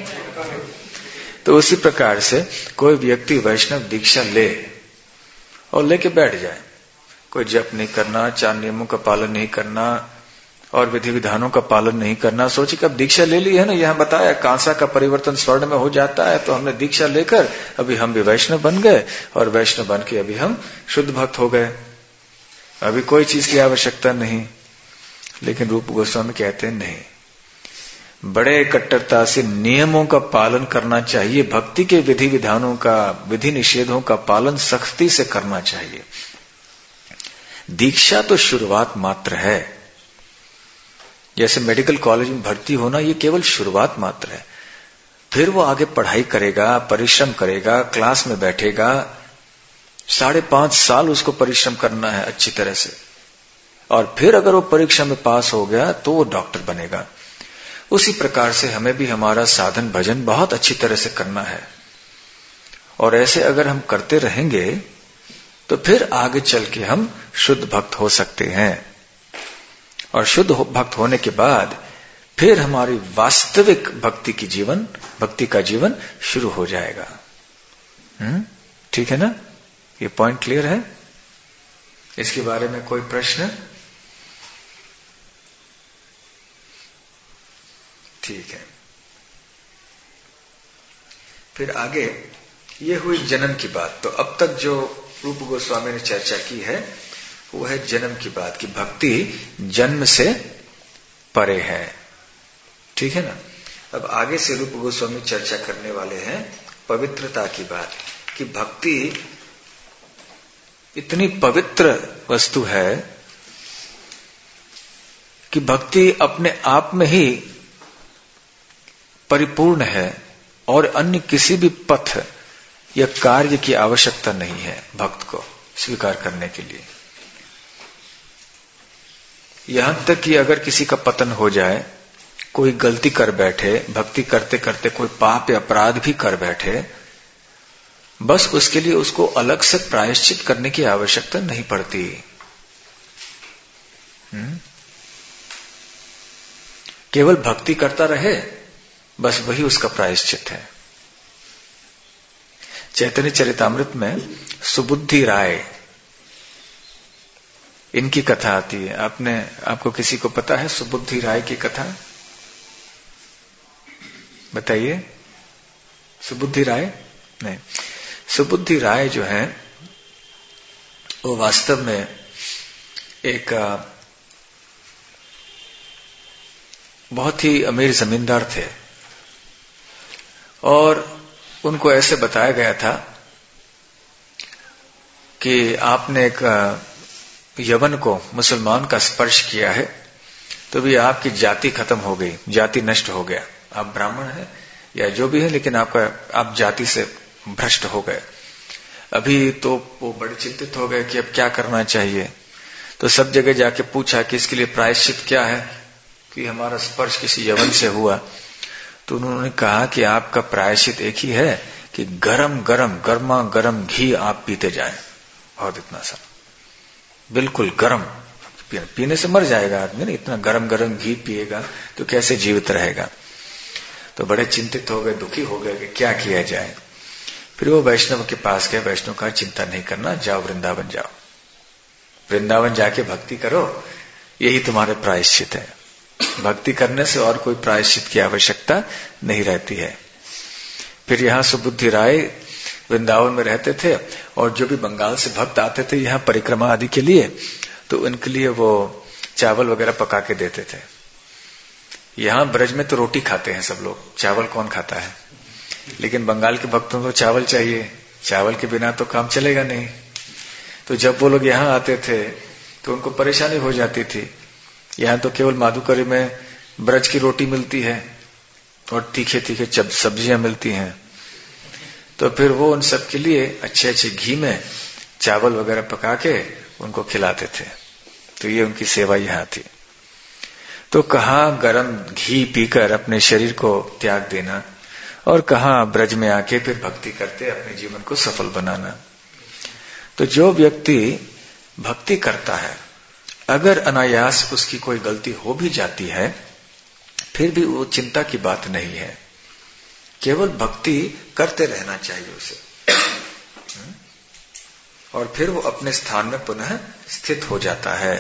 [SPEAKER 1] तो उसी प्रकार से कोई व्यक्ति वैष्णव दीक्षा ले और लेके बैठ जाए, कोई जप नहीं करना, चार नियमों का पालन नहीं करना और विधि विधानों का पालन नहीं करना, सोचे कि अब दीक्षा ले ली है ना, यहां बताया कांसा का परिवर्तन स्वर्ण में हो जाता है, तो हमने दीक्षा लेकर अभी हम भी वैष्णव बन गए और वैष्णव बन के अभी हम शुद्ध भक्त हो गए, अभी कोई चीज की आवश्यकता नहीं। लेकिन रूप गोस्वामी कहते हैं नहीं, बड़े कट्टरता से नियमों का पालन करना चाहिए, भक्ति के विधि विधानों का, विधि निषेधों का पालन सख्ती से करना चाहिए। दीक्षा तो शुरुआत मात्र है। जैसे मेडिकल कॉलेज में भर्ती होना ये केवल शुरुआत मात्र है, फिर वो आगे पढ़ाई करेगा, परिश्रम करेगा, क्लास में बैठेगा, साढ़े पांच साल उसको परिश्रम करना है अच्छी तरह से, और फिर अगर वो परीक्षा में पास हो गया तो वो डॉक्टर बनेगा। उसी प्रकार से हमें भी हमारा साधन भजन बहुत अच्छी तरह से करना है, और ऐसे अगर हम करते रहेंगे तो फिर आगे चल के हम शुद्ध भक्त हो सकते हैं, और शुद्ध भक्त होने के बाद फिर हमारी वास्तविक भक्ति की जीवन भक्ति का जीवन शुरू हो जाएगा। हम्म ठीक है ना? ये पॉइंट क्लियर है? इसके बारे में कोई प्रश्न? ठीक है। फिर आगे ये हुई जन्म की बात। तो अब तक जो रूप गोस्वामी ने चर्चा की है वो है जन्म की बात, कि भक्ति जन्म से परे है। ठीक है ना। अब आगे से रूप गोस्वामी चर्चा करने वाले हैं पवित्रता की बात, कि भक्ति इतनी पवित्र वस्तु है कि भक्ति अपने आप में ही परिपूर्ण है और अन्य किसी भी पथ या कार्य की आवश्यकता नहीं है भक्त को स्वीकार करने के लिए। यहां तक कि अगर किसी का पतन हो जाए, कोई गलती कर बैठे, भक्ति करते करते कोई पाप या अपराध भी कर बैठे, बस उसके लिए उसको अलग से प्रायश्चित करने की आवश्यकता नहीं पड़ती। हुँ? केवल भक्ति करता रहे, बस वही उसका प्रायश्चित है। चैतन्य चरितामृत में सुबुद्धि राय, इनकी कथा आती है। आपने आपको किसी को पता है सुबुद्धि राय की कथा? बताइए। सुबुद्धि राय? नहीं। सुबुद्धि राय जो है वो वास्तव में एक बहुत ही अमीर जमींदार थे और उनको ऐसे बताया गया था कि आपने एक यवन को, मुसलमान का स्पर्श किया है तो भी आपकी जाति खत्म हो गई, जाति नष्ट हो गया। आप ब्राह्मण हैं या जो भी है, लेकिन आपका आप जाति से भ्रष्ट हो गए। अभी तो वो बड़े चिंतित हो गए कि अब क्या करना चाहिए। तो सब जगह जाके पूछा कि इसके लिए प्रायश्चित क्या है, कि हमारा स्पर्श किसी यवन से हुआ। तो उन्होंने कहा कि आपका प्रायश्चित एक ही है कि गरम गरम गर्मा गरम घी आप पीते जाएं, और इतना सा बिल्कुल गरम। पीने से मर जाएगा आदमी ना, इतना गरम गरम घी पिएगा तो कैसे जीवित रहेगा। तो बड़े चिंतित हो गए, दुखी हो गए कि क्या किया जाए। फिर वो वैष्णव के पास गए। वैष्णव कहा चिंता नहीं करना, जाओ वृंदावन जाओ, वृंदावन जाके भक्ति करो, यही तुम्हारे प्रायश्चित है। भक्ति करने से और कोई प्रायश्चित की आवश्यकता नहीं रहती है। फिर यहाँ सुबुद्धि राय वृंदावन में रहते थे और जो भी बंगाल से भक्त आते थे यहाँ परिक्रमा आदि के लिए, तो उनके लिए वो चावल वगैरह पका के देते थे। यहाँ ब्रज में तो रोटी खाते हैं सब लोग, चावल कौन खाता है, लेकिन बंगाल के भक्तों को चावल चाहिए, चावल के बिना तो काम चलेगा नहीं। तो जब वो लोग यहाँ आते थे तो उनको परेशानी हो जाती थी। यहाँ तो केवल माधुकरी में ब्रज की रोटी मिलती है और तीखे तीखे सब्जियां मिलती हैं। तो फिर वो उन सब के लिए अच्छे अच्छे घी में चावल वगैरह पका के उनको खिलाते थे। तो ये उनकी सेवा यहाँ थी। तो कहाँ गरम घी पीकर अपने शरीर को त्याग देना, और कहाँ ब्रज में आके फिर भक्ति करते अपने जीवन को सफल बनाना। तो जो व्यक्ति भक्ति करता है, अगर अनायास उसकी कोई गलती हो भी जाती है, फिर भी वो चिंता की बात नहीं है। केवल भक्ति करते रहना चाहिए उसे, और फिर वो अपने स्थान में पुनः स्थित हो जाता है।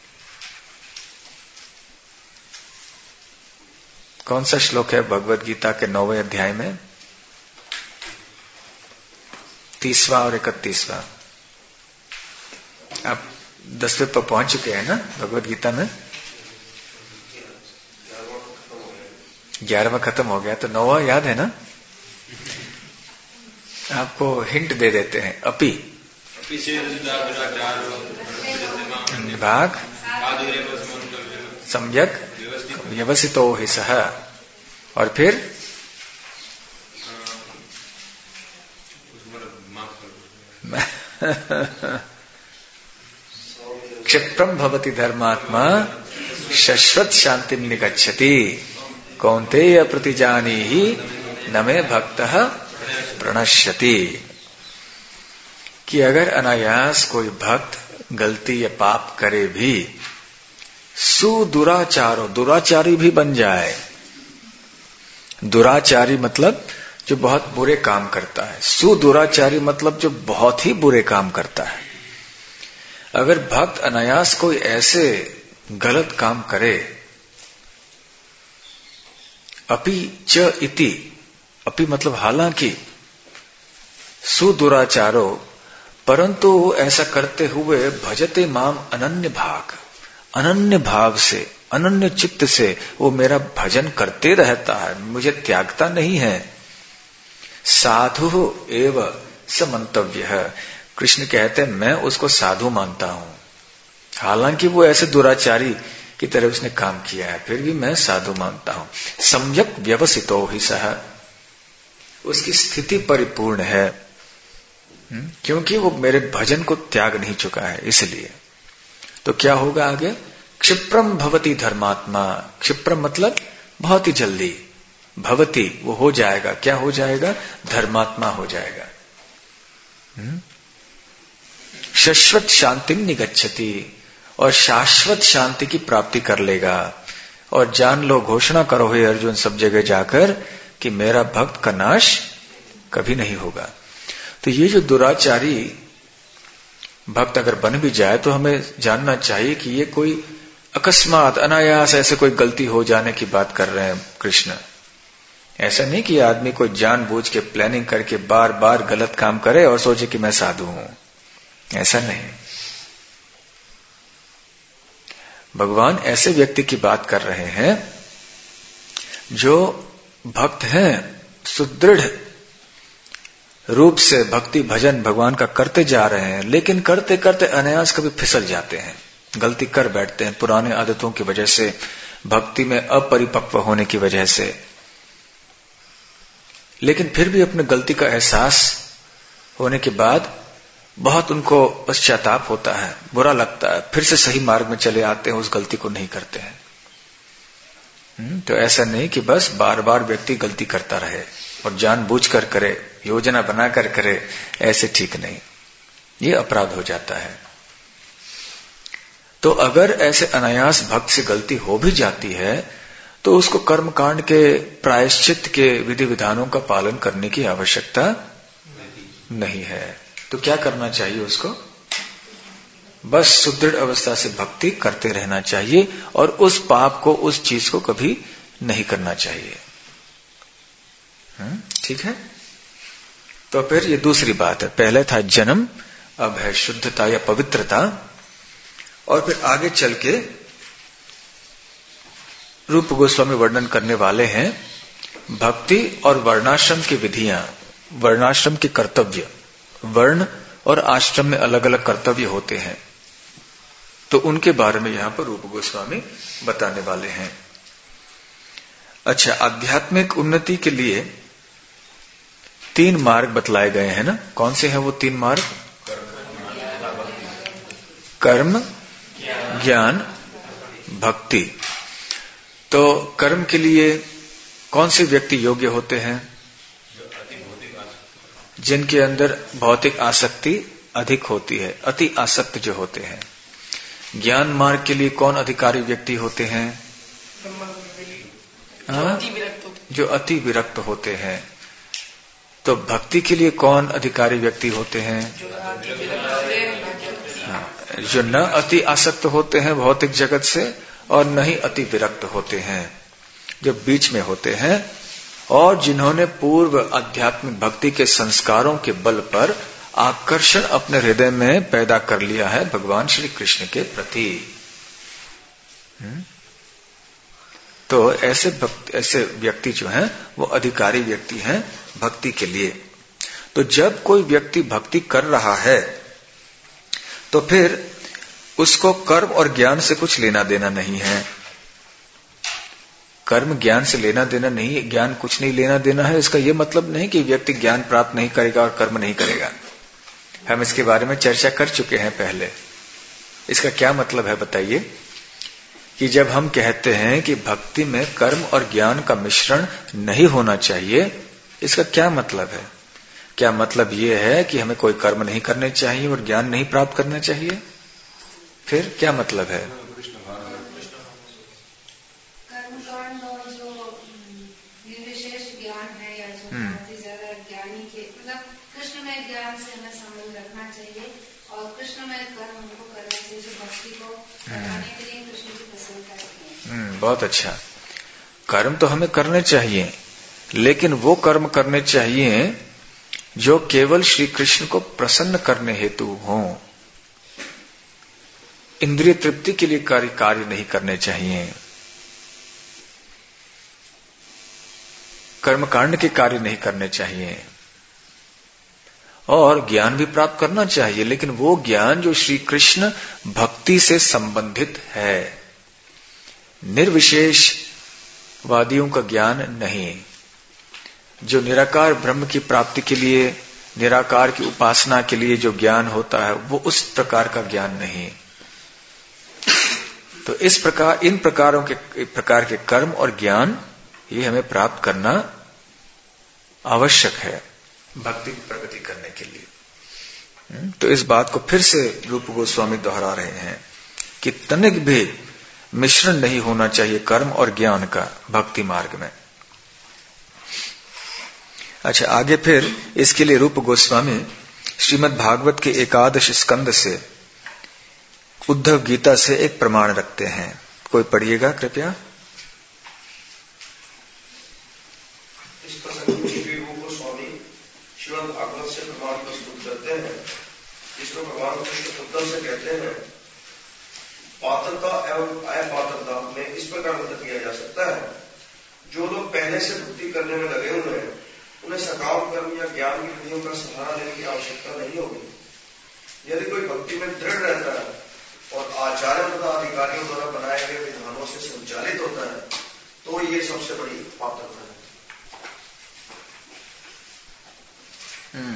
[SPEAKER 1] कौन सा श्लोक है भगवत गीता के नौवें अध्याय में? तीसवा और इकतीसवा। आप दसवें पर पहुंच चुके हैं ना भगवत गीता में? ग्यारहवा खत्म हो गया, तो नौवा याद है ना? आपको हिंट दे देते हैं। अपि भाग सम्यक व्यवसितो हि सह, और फिर क्षिप्रम भवति धर्मात्मा शाश्वत शांति निगच्छति कौन्तेय प्रतिजानीहि न मे भक्तः प्रणश्यति। कि अगर अनायास कोई भक्त गलती या पाप करे भी, सुदुराचारो, दुराचारी भी बन जाए। दुराचारी मतलब जो बहुत बुरे काम करता है, सुदुराचारी मतलब जो बहुत ही बुरे काम करता है। अगर भक्त अनायास कोई ऐसे गलत काम करे, अपि च इति, अपि मतलब हालांकि, सुदुराचारो, परंतु ऐसा करते हुए भजते माम अनन्य भाग, अनन्य भाव से, अनन्य चित्त से वो मेरा भजन करते रहता है, मुझे त्यागता नहीं है। साधु एव समंतव्य है, कृष्ण कहते हैं मैं उसको साधु मानता हूं, हालांकि वो ऐसे दुराचारी की तरह उसने काम किया है, फिर भी मैं साधु मानता हूं। सम्यक व्यवसितो ही सह, उसकी स्थिति परिपूर्ण है, क्योंकि वो मेरे भजन को त्याग नहीं चुका है, इसलिए। तो क्या होगा आगे? क्षिप्रम भवति धर्मात्मा, क्षिप्रम मतलब बहुत ही जल्दी, भवति वो हो जाएगा, क्या हो जाएगा? धर्मात्मा हो जाएगा, शाश्वत शांति निगच्छति, और शाश्वत शांति की प्राप्ति कर लेगा। और जान लो, घोषणा करो हे अर्जुन सब जगह जाकर कि मेरा भक्त का नाश कभी नहीं होगा। तो ये जो दुराचारी भक्त अगर बन भी जाए तो हमें जानना चाहिए कि ये कोई अकस्मात अनायास ऐसे कोई गलती हो जाने की बात कर रहे हैं कृष्ण। ऐसा नहीं कि आदमी कोई जानबूझ के प्लानिंग करके बार बार गलत काम करे और सोचे कि मैं साधु हूं, ऐसा नहीं। भगवान ऐसे व्यक्ति की बात कर रहे हैं जो भक्त हैं, सुदृढ़ रूप से भक्ति भजन भगवान का करते जा रहे हैं, लेकिन करते करते अनायास कभी फिसल जाते हैं, गलती कर बैठते हैं पुराने आदतों की वजह से, भक्ति में अपरिपक्व होने की वजह से। लेकिन फिर भी अपने गलती का एहसास होने के बाद बहुत उनको पश्चाताप होता है, बुरा लगता है, फिर से सही मार्ग में चले आते हैं, उस गलती को नहीं करते हैं। तो ऐसा नहीं कि बस बार बार व्यक्ति गलती करता रहे और जानबूझकर करे, योजना बनाकर करे, ऐसे ठीक नहीं, ये अपराध हो जाता है। तो अगर ऐसे अनायास भक्त से गलती हो भी जाती है तो उसको कर्मकांड के प्रायश्चित के विधि विधानों का पालन करने की आवश्यकता नहीं है। तो क्या करना चाहिए उसको? बस सुदृढ़ अवस्था से भक्ति करते रहना चाहिए और उस पाप को, उस चीज को कभी नहीं करना चाहिए। ठीक है। तो फिर ये दूसरी बात है, पहले था जन्म, अब है शुद्धता या पवित्रता, और फिर आगे चल के रूप गोस्वामी वर्णन करने वाले हैं भक्ति और वर्णाश्रम की विधियां, वर्णाश्रम के कर्तव्य। वर्ण और आश्रम में अलग अलग कर्तव्य होते हैं, तो उनके बारे में यहां पर रूप गोस्वामी बताने वाले हैं। अच्छा, आध्यात्मिक उन्नति के लिए तीन मार्ग बतलाए गए हैं ना, कौन से हैं वो तीन मार्ग? कर्म, ज्ञान, भक्ति। तो कर्म के लिए कौन से व्यक्ति योग्य होते हैं? जिनके अंदर भौतिक आसक्ति अधिक होती है, अति आसक्त जो होते हैं। ज्ञान मार्ग के लिए कौन अधिकारी व्यक्ति होते हैं? हाँ? जो अति विरक्त होते हैं। तो भक्ति के लिए कौन अधिकारी व्यक्ति होते हैं? हाँ, जो न अति आसक्त होते हैं भौतिक जगत से और न ही अति विरक्त होते हैं, जो बीच में होते हैं और जिन्होंने पूर्व आध्यात्मिक भक्ति के संस्कारों के बल पर आकर्षण अपने हृदय में पैदा कर लिया है भगवान श्री कृष्ण के प्रति। तो ऐसे भक्त, ऐसे व्यक्ति जो हैं वो अधिकारी व्यक्ति हैं भक्ति के लिए। तो जब कोई व्यक्ति भक्ति कर रहा है तो फिर उसको कर्म और ज्ञान से कुछ लेना देना नहीं है। कर्म ज्ञान से लेना देना नहीं, ज्ञान कुछ नहीं लेना देना है। इसका यह मतलब नहीं कि व्यक्ति ज्ञान प्राप्त नहीं करेगा और कर्म नहीं करेगा। हम इसके बारे में चर्चा कर चुके हैं पहले। इसका क्या मतलब है बताइए? कि जब हम कहते हैं कि भक्ति में कर्म और ज्ञान का मिश्रण नहीं होना चाहिए, इसका क्या मतलब है? क्या मतलब यह है कि हमें कोई कर्म नहीं करने चाहिए और ज्ञान नहीं प्राप्त करना चाहिए? फिर क्या मतलब है?
[SPEAKER 7] कर्मकांड और जो निर्विशेष ज्ञान है या जो बहुत ही ज्यादा ज्ञानी के, मतलब कृष्णमय ज्ञान से हमें संबंध रखना चाहिए और कृष्णमय कर्म हमको करना चाहिए जो भक्ति को बढ़ाने के लिए कृष्ण की प्रसन्नता करते हैं।
[SPEAKER 1] बहुत अच्छा। कर्म तो हमें करने चाहिए, लेकिन वो कर्म करने चाहिए जो केवल श्री कृष्ण को प्रसन्न करने हेतु हों। इंद्रिय तृप्ति के लिए कार्य कार्य नहीं करने चाहिए, कर्मकांड के कार्य नहीं करने चाहिए, और ज्ञान भी प्राप्त करना चाहिए, लेकिन वो ज्ञान जो श्री कृष्ण भक्ति से संबंधित है, निर्विशेष वादियों का ज्ञान नहीं। जो निराकार ब्रह्म की प्राप्ति के लिए, निराकार की उपासना के लिए जो ज्ञान होता है, वो उस प्रकार का ज्ञान नहीं। तो इस प्रकार इन प्रकारों के प्रकार के कर्म और ज्ञान ये हमें प्राप्त करना आवश्यक है भक्ति की प्रगति करने के लिए। तो इस बात को फिर से रूप गोस्वामी दोहरा रहे हैं कि तनिक भी मिश्रण नहीं होना चाहिए कर्म और ज्ञान का भक्ति मार्ग में। अच्छा, आगे फिर इसके लिए रूप गोस्वामी श्रीमद् भागवत के एकादश स्कंद से उद्धव गीता से एक प्रमाण रखते हैं। कोई पढ़िएगा कृपया।
[SPEAKER 2] इस प्रसंग में श्री रूप गोस्वामी श्रीमद् भागवत से प्रमाण प्रस्तुत करते हैं, जिसमें भगवान कृष्ण उद्धव से कहते हैं, पात्रता एवं अपात्रता में इस प्रकार अंतर किया जा सकता है। जो लोग पहले से भक्ति करने में लगे हुए हैं, उन्हें सकाम कर्म या ज्ञान की विधियों का सहारा लेने की आवश्यकता नहीं होगी। यदि कोई भक्ति में दृढ़ रहता है और आचार्य तथा अधिकारियों द्वारा बनाए गए विधानों से संचालित होता है, तो ये सबसे बड़ी पात्रता है।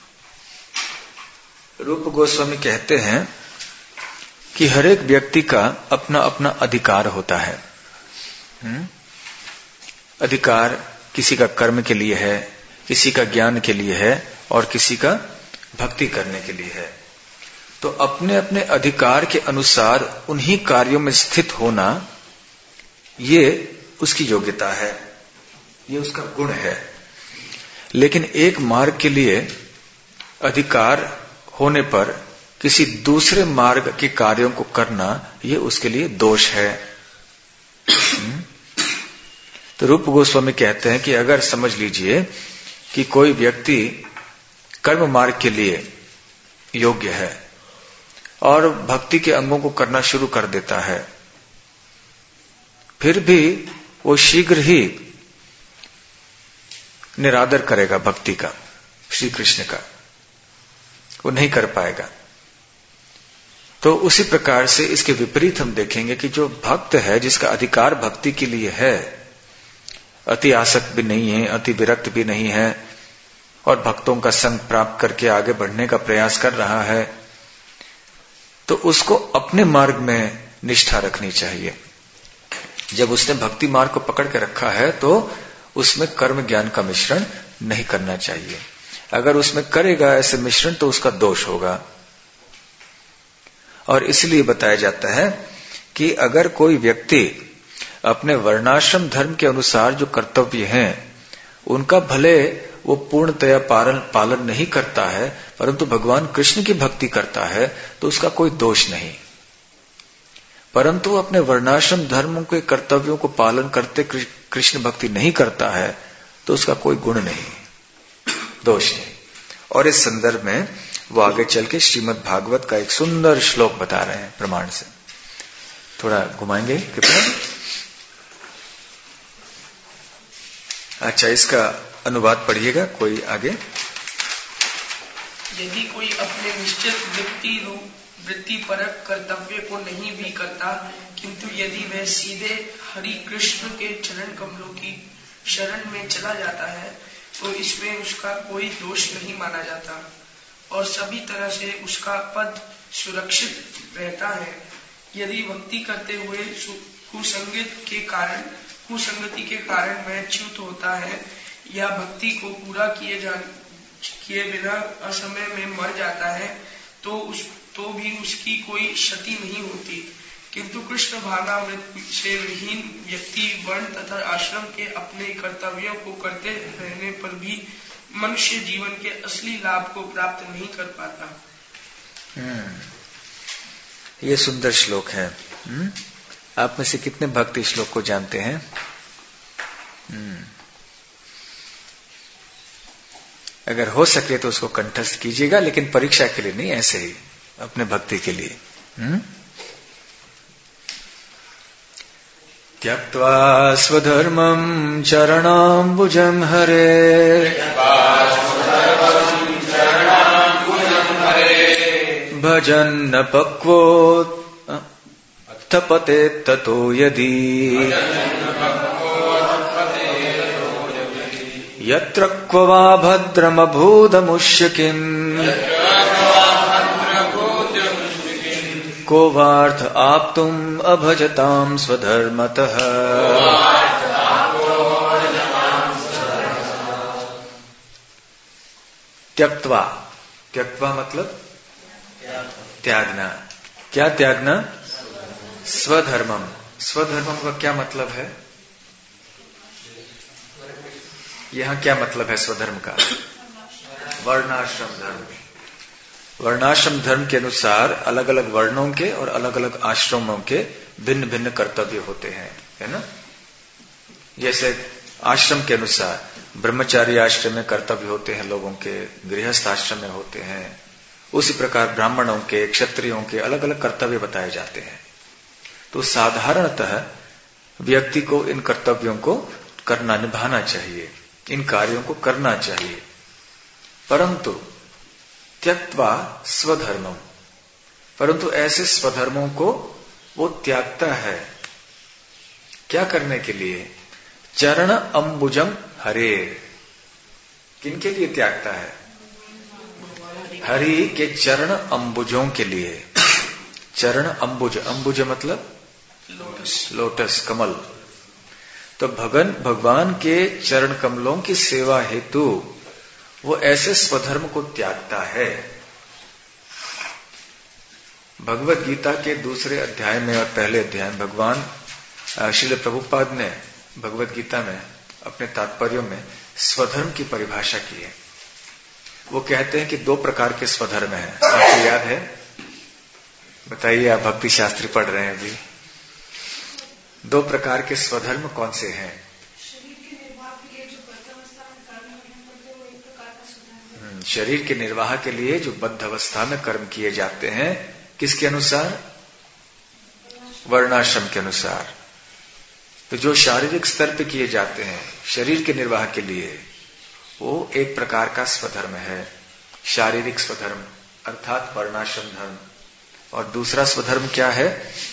[SPEAKER 1] रूप गोस्वामी कहते हैं कि हर एक व्यक्ति का अपना अपना अधिकार होता है। हुँ? अधिकार किसी का कर्म के लिए है, किसी का ज्ञान के लिए है, और किसी का भक्ति करने के लिए है। तो अपने अपने अधिकार के अनुसार उन्हीं कार्यों में स्थित होना, ये उसकी योग्यता है, ये उसका गुण है। लेकिन एक मार्ग के लिए अधिकार होने पर किसी दूसरे मार्ग के कार्यों को करना, ये उसके लिए दोष है। तो रूप गोस्वामी कहते हैं कि अगर समझ लीजिए कि कोई व्यक्ति कर्म मार्ग के लिए योग्य है और भक्ति के अंगों को करना शुरू कर देता है, फिर भी वो शीघ्र ही निरादर करेगा भक्ति का, श्री कृष्ण का, वो नहीं कर पाएगा। तो उसी प्रकार से इसके विपरीत हम देखेंगे कि जो भक्त है, जिसका अधिकार भक्ति के लिए है, अति आसक्त भी नहीं है, अति विरक्त भी नहीं है, और भक्तों का संग प्राप्त करके आगे बढ़ने का प्रयास कर रहा है, तो उसको अपने मार्ग में निष्ठा रखनी चाहिए। जब उसने भक्ति मार्ग को पकड़ के रखा है, तो उसमें कर्म ज्ञान का मिश्रण नहीं करना चाहिए। अगर उसमें करेगा ऐसे मिश्रण, तो उसका दोष होगा। और इसलिए बताया जाता है कि अगर कोई व्यक्ति अपने वर्णाश्रम धर्म के अनुसार जो कर्तव्य हैं, उनका भले वो पूर्णतया पालन पालन नहीं करता है, परंतु भगवान कृष्ण की भक्ति करता है, तो उसका कोई दोष नहीं। परंतु अपने वर्णाश्रम धर्म के कर्तव्यों को पालन करते कृष्ण भक्ति नहीं करता है, तो उसका कोई गुण नहीं, दोष नहीं। और इस संदर्भ में वो आगे चल के श्रीमद् भागवत का एक सुंदर श्लोक बता रहे हैं प्रमाण से। थोड़ा घुमाएंगे कृपया। अच्छा, इसका अनुवाद पढ़िएगा कोई आगे।
[SPEAKER 5] यदि कोई अपने निश्चित वृत्ति रूप वृत्ति परक कर्तव्य को नहीं भी करता, किंतु यदि वह सीधे हरि कृष्ण के चरण कमलों की शरण में चला जाता है, तो इसमें उसका कोई दोष नहीं माना जाता और सभी तरह से उसका पद सुरक्षित रहता है। यदि भक्ति करते हुए कुसंगत के कारण कुसंगति के कारण वह च्युत होता है या भक्ति को पूरा किए जा किए बिना असमय में मर जाता है, तो उस तो भी उसकी कोई क्षति नहीं होती। किंतु कृष्ण भावनामृत से विहीन व्यक्ति वर्ण तथा आश्रम के अपने कर्तव्यों को करते रहने पर भी मनुष्य जीवन के असली लाभ को प्राप्त नहीं कर पाता।
[SPEAKER 1] ये सुंदर श्लोक है। हुँ? आप में से कितने भक्त इस श्लोक को जानते हैं? अगर हो सके तो उसको कंठस्थ कीजिएगा, लेकिन परीक्षा के लिए नहीं, ऐसे ही अपने भक्ति के लिए। हुँ? त्यक्त्वा स्वधर्मं चरणाम्बुजं हरे भजन्न पक्वो तपते ततो यदि यत्र क्व वा भद्रमभूदमुष्य किम् को वार्थ आप्तुम् अभजताम् स्वधर्मतः। त्यक्त्वा, त्यक्त्वा मतलब त्यागना। क्या त्यागना? स्वधर्मम। स्वधर्मम का क्या मतलब है? यहां क्या मतलब है स्वधर्म का? वर्णाश्रम धर्म। वर्णाश्रम धर्म के अनुसार अलग अलग वर्णों के और अलग अलग आश्रमों के भिन्न भिन्न कर्तव्य होते हैं, है ना। जैसे आश्रम के अनुसार ब्रह्मचारी आश्रम में कर्तव्य होते हैं लोगों के, गृहस्थ आश्रम में होते हैं। उसी प्रकार ब्राह्मणों के, क्षत्रियों के अलग अलग कर्तव्य बताए जाते हैं। तो साधारणतः व्यक्ति को इन कर्तव्यों को करना, निभाना चाहिए, इन कार्यों को करना चाहिए। परंतु त्यक्त्वा स्वधर्मम, परंतु ऐसे स्वधर्मों को वो त्यागता है। क्या करने के लिए? चरण अंबुजम हरे। किनके लिए त्यागता है? हरि के चरण अंबुजों के लिए। चरण अंबुज, अंबुज मतलब लोटस, लोटस कमल। तो भगवान भगवान के चरण कमलों की सेवा हेतु वो ऐसे स्वधर्म को त्यागता है। भगवत गीता के दूसरे अध्याय में और पहले अध्याय में भगवान श्रील प्रभुपाद ने भगवत गीता में अपने तात्पर्यों में स्वधर्म की परिभाषा की है। वो कहते हैं कि दो प्रकार के स्वधर्म हैं। आपको याद है? बताइए, आप भक्ति शास्त्री पढ़ रहे हैं अभी। दो प्रकार के स्वधर्म कौन से हैं? शरीर के निर्वाह के लिए जो बद्ध अवस्था में कर्म किए जाते हैं, किसके अनुसार? वर्णाश्रम के अनुसार। तो जो शारीरिक स्तर पे किए जाते हैं शरीर के निर्वाह के लिए, वो एक प्रकार का स्वधर्म है, शारीरिक स्वधर्म अर्थात वर्णाश्रम धर्म। और दूसरा स्वधर्म क्या है?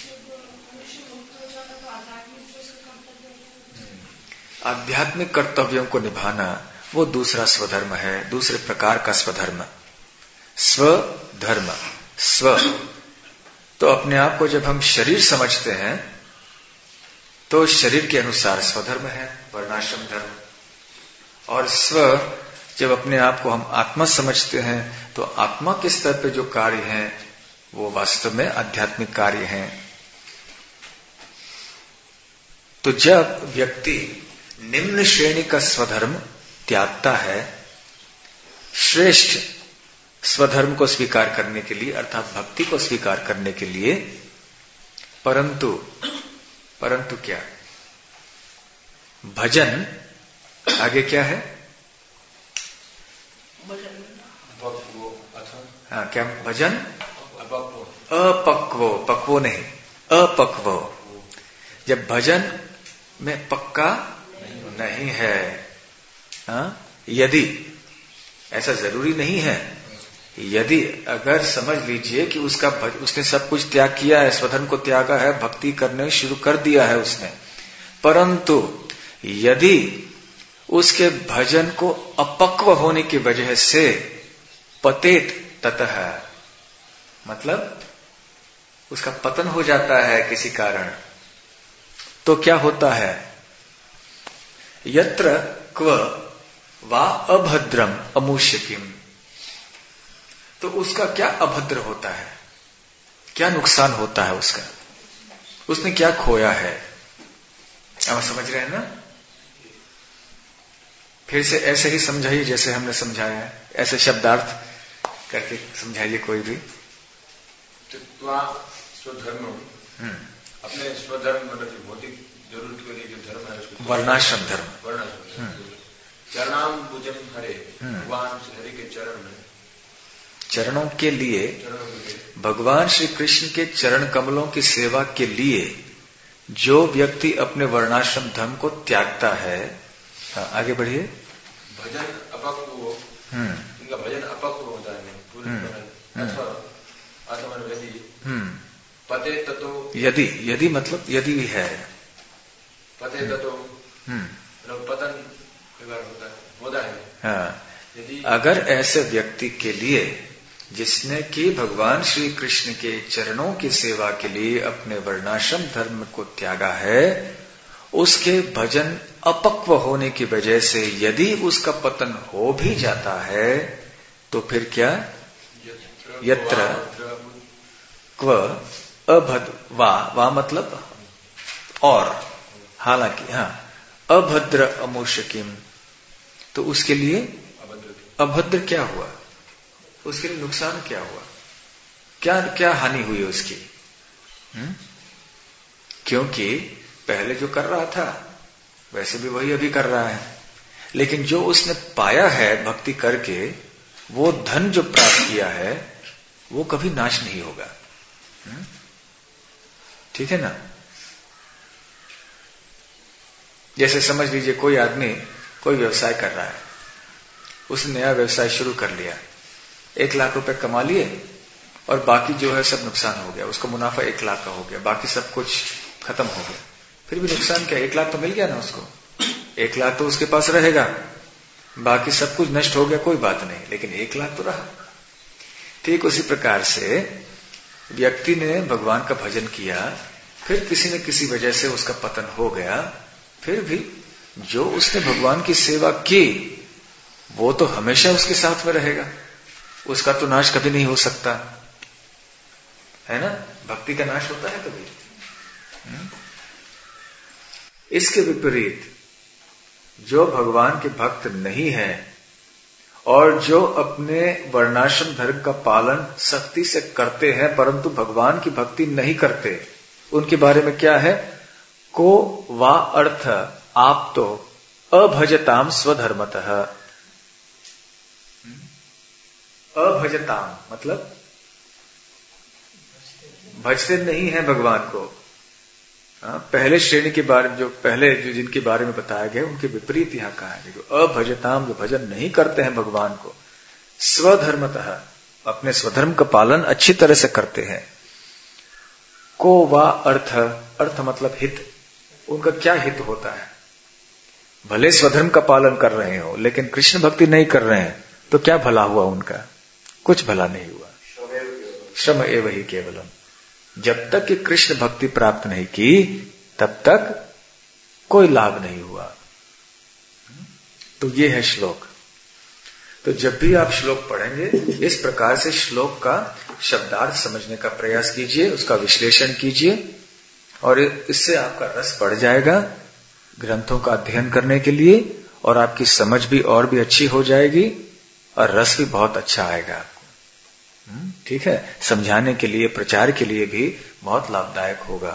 [SPEAKER 1] आध्यात्मिक कर्तव्यों को निभाना, वो दूसरा स्वधर्म है, दूसरे प्रकार का स्वधर्म। स्वधर्म, स्व तो अपने आप को जब हम शरीर समझते हैं तो शरीर के अनुसार स्वधर्म है, वर्णाश्रम धर्म। और स्व जब अपने आप को हम आत्मा समझते हैं तो आत्मा के स्तर पे जो कार्य हैं वो वास्तव में आध्यात्मिक कार्य हैं। तो जब व्यक्ति निम्न श्रेणी का स्वधर्म त्यागता है, श्रेष्ठ स्वधर्म को स्वीकार करने के लिए अर्थात भक्ति को स्वीकार करने के लिए, परंतु परंतु क्या? भजन आगे क्या है? हाँ, क्या? भजन अपक्वो, पक्वो नहीं, अपक्वो। जब भजन में पक्का नहीं है, हाँ, यदि ऐसा जरूरी नहीं है, यदि अगर समझ लीजिए कि उसका उसने सब कुछ त्याग किया है, स्वधर्म को त्यागा है, भक्ति करने शुरू कर दिया है उसने, परंतु यदि उसके भजन को अपक्व होने की वजह से पतेत ततः, मतलब उसका पतन हो जाता है किसी कारण, तो क्या होता है? यत्र क्व वा अभद्रम अमुष्यकिम, तो उसका क्या अभद्र होता है, क्या नुकसान होता है उसका, उसने क्या खोया है? आप समझ रहे हैं ना? फिर से ऐसे ही समझाइए जैसे हमने समझाया है, ऐसे शब्दार्थ करके समझाइए कोई भी।
[SPEAKER 2] स्वधर्म, अपने स्वधर्म मतलब भौतिक जरूरत के लिए जो धर्म है उसको
[SPEAKER 1] वर्णाश्रम धर्म।
[SPEAKER 2] वर्णाश्रम
[SPEAKER 3] चरणाम्बुजम हरे, भगवान श्री हरि के चरण में,
[SPEAKER 1] चरणों के लिए, भगवान श्री कृष्ण के चरण कमलों की सेवा के लिए जो व्यक्ति अपने वर्णाश्रम धर्म को त्यागता है, आगे बढ़िए,
[SPEAKER 3] भजन अपक्व, इनका भजन अपक्व होता है पूरी तरह, अथवा यदि पते ततो, यदि
[SPEAKER 1] यदि मतलब यदि भी है,
[SPEAKER 3] पते ततो पतन होता है, होता है।
[SPEAKER 1] हाँ, यदि अगर ऐसे व्यक्ति के लिए जिसने कि भगवान श्री कृष्ण के चरणों की सेवा के लिए अपने वर्णाश्रम धर्म को त्यागा है, उसके भजन अपक्व होने की वजह से यदि उसका पतन हो भी जाता है तो फिर क्या, यत्र क्व अभद्र, वा वा मतलब और, हालांकि हाँ, अभद्र अमुष्किम, तो उसके लिए अभद्र क्या हुआ, उसके लिए नुकसान क्या हुआ, क्या क्या हानि हुई उसकी? हुँ? क्योंकि पहले जो कर रहा था वैसे भी वही अभी कर रहा है, लेकिन जो उसने पाया है भक्ति करके, वो धन जो प्राप्त किया है वो कभी नाश नहीं होगा। ठीक है ना? जैसे समझ लीजिए कोई आदमी कोई व्यवसाय कर रहा है, उसने नया व्यवसाय शुरू कर लिया, एक लाख रुपए कमा लिए और बाकी जो है सब नुकसान हो गया, उसका मुनाफा एक लाख का हो गया, बाकी सब कुछ खत्म हो गया। फिर भी नुकसान क्या, एक लाख तो मिल गया ना उसको, एक लाख तो उसके पास रहेगा, बाकी सब कुछ नष्ट हो गया, कोई बात नहीं, लेकिन एक लाख तो रहा। ठीक उसी प्रकार से व्यक्ति ने भगवान का भजन किया, फिर किसी न किसी वजह से उसका पतन हो गया, फिर भी जो उसने भगवान की सेवा की वो तो हमेशा उसके साथ में रहेगा, उसका तो नाश कभी नहीं हो सकता है ना? भक्ति का नाश होता है कभी? इसके विपरीत जो भगवान के भक्त नहीं है और जो अपने वर्णाश्रम धर्म का पालन सख्ती से करते हैं परंतु भगवान की भक्ति नहीं करते, उनके बारे में क्या है? को वा अर्थ आप तो अभजताम स्वधर्मतः, अभजताम मतलब भजते नहीं है भगवान को। आ, पहले श्रेणी के बारे में जो पहले जो जिनके बारे में बताया गया उनके विपरीत यहां कहा है, जो अभजताम, जो भजन नहीं करते हैं भगवान को, स्वधर्मतः अपने स्वधर्म का पालन अच्छी तरह से करते हैं। को वा अर्थ, अर्थ मतलब हित, उनका क्या हित होता है? भले स्वधर्म का पालन कर रहे हो लेकिन कृष्ण भक्ति नहीं कर रहे हैं तो क्या भला हुआ उनका? कुछ भला नहीं हुआ। श्रम एव ही केवलम, जब तक कि कृष्ण भक्ति प्राप्त नहीं की तब तक कोई लाभ नहीं हुआ। तो ये है श्लोक। तो जब भी आप श्लोक पढ़ेंगे इस प्रकार से श्लोक का शब्दार्थ समझने का प्रयास कीजिए, उसका विश्लेषण कीजिए और इससे आपका रस बढ़ जाएगा ग्रंथों का अध्ययन करने के लिए, और आपकी समझ भी और भी अच्छी हो जाएगी और रस भी बहुत अच्छा आएगा आपको। ठीक है? समझाने के लिए, प्रचार के लिए भी बहुत लाभदायक होगा।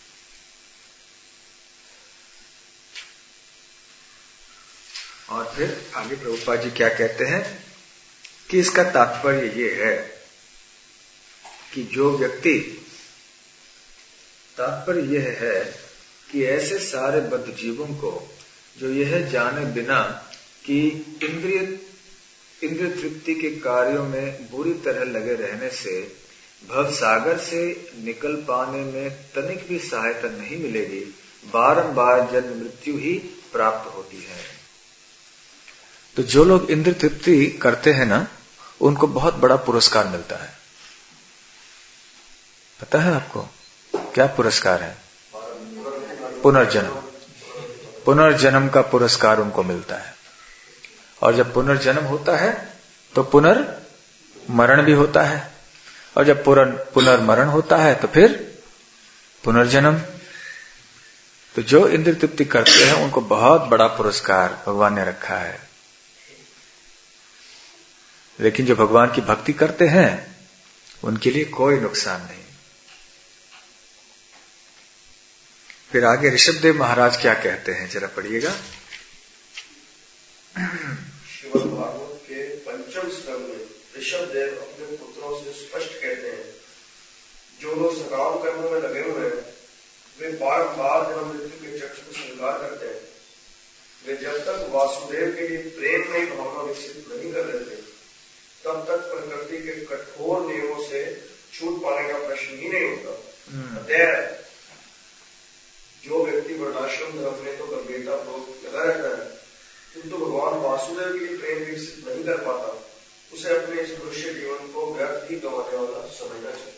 [SPEAKER 1] और फिर आगे प्रभुपाद जी क्या कहते हैं कि इसका तात्पर्य ये है कि जो व्यक्ति, तात्पर्य यह है कि ऐसे सारे बद्ध जीवों को जो यह जाने बिना कि इंद्रिय इंद्रिय तृप्ति के कार्यों में बुरी तरह लगे रहने से भव सागर से निकल पाने में तनिक भी सहायता नहीं मिलेगी, बारंबार जन्म मृत्यु ही प्राप्त होती है। तो जो लोग इंद्रिय तृप्ति करते हैं ना, उनको बहुत बड़ा पुरस्कार मिलता है। पता है आपको क्या पुरस्कार है? पुनर्जन्म। पुनर्जन्म का पुरस्कार उनको मिलता है। और जब पुनर्जन्म होता है तो पुनर्मरण भी होता है, और जब पुनर्मरण होता है तो फिर पुनर्जन्म। तो जो इंद्रिय तृप्ति करते हैं उनको बहुत बड़ा पुरस्कार भगवान ने रखा है, लेकिन जो भगवान की भक्ति करते हैं उनके लिए कोई नुकसान नहीं। फिर आगे ऋषभदेव महाराज क्या कहते हैं, जरा पढ़िएगा।
[SPEAKER 2] श्रीमद् भागवत के पंचम स्कंद में ऋषभ देव अपने पुत्रों से स्पष्ट कहते हैं, जो लोग सकाम कर्मों में लगे हुए हैं वे बारंबार जन्म मृत्यु के चक्र को स्वीकार करते हैं। वे जब तक वासुदेव के लिए प्रेम में भावना विकसित नहीं कर लेते तब तक प्रकृति के कठोर नियमों से छूट पाने का प्रश्न ही नहीं होता। अतः जो व्यक्ति वर्णाश्रम धर्म में तो गंभीरता पूर्वक लगा रहता है किंतु भगवान वासुदेव के लिए प्रेम विकसित नहीं कर पाता, उसे अपने इस मनुष्य जीवन को व्यर्थ ही गंवाने वाला समझना चाहिए।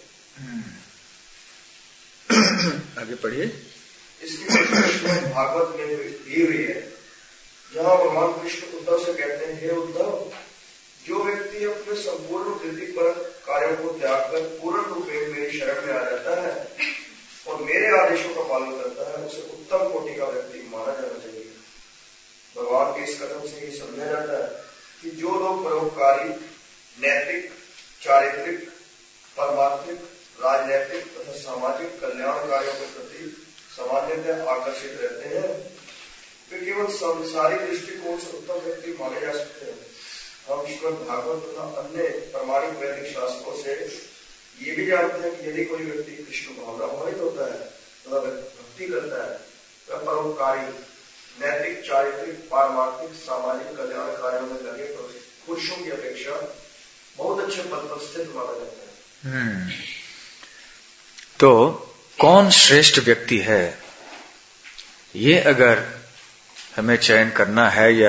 [SPEAKER 1] आगे पढ़िए।
[SPEAKER 2] इसकी श्रीमद् भागवत में दी हुई है, जहाँ भगवान कृष्ण उद्धव से कहते हैं, हे उद्धव, जो व्यक्ति अपने संपूर्ण कृति पर कार्यों को त्याग कर पूर्ण रूप में मेरी शरण में आ जाता है और मेरे आदेशों का पालन करता है, उसे उत्तम कोटि का व्यक्ति माना जाना चाहिए। भगवान के इस कथन से ये समझा जाता है कि जो लोग परोपकारी, नैतिक, चारित्रिक, परमात्मिक, राजनैतिक तथा सामाजिक कल्याण कार्यों के प्रति सामान्यतः आकर्षित रहते हैं, वे केवल सांसारिक दृष्टिकोण से उत्तम व्यक्ति माने जा सकते हैं। हम श्रीमद् भागवत तथा अन्य प्रमाणिक वैदिक शास्त्रों से ये भी जानते हैं कि यदि कोई व्यक्ति कृष्ण भावना मोहित होता है तथा भक्ति करता है, वह परोपकारी, नैतिक, चारित्रिक, पारमार्थिक, सामाजिक कल्याण कार्यों में लगे पुरुषों की अपेक्षा बहुत अच्छे पद पर स्थित माना जाता है।
[SPEAKER 1] हम्म तो कौन श्रेष्ठ व्यक्ति है, ये अगर हमें चयन करना है या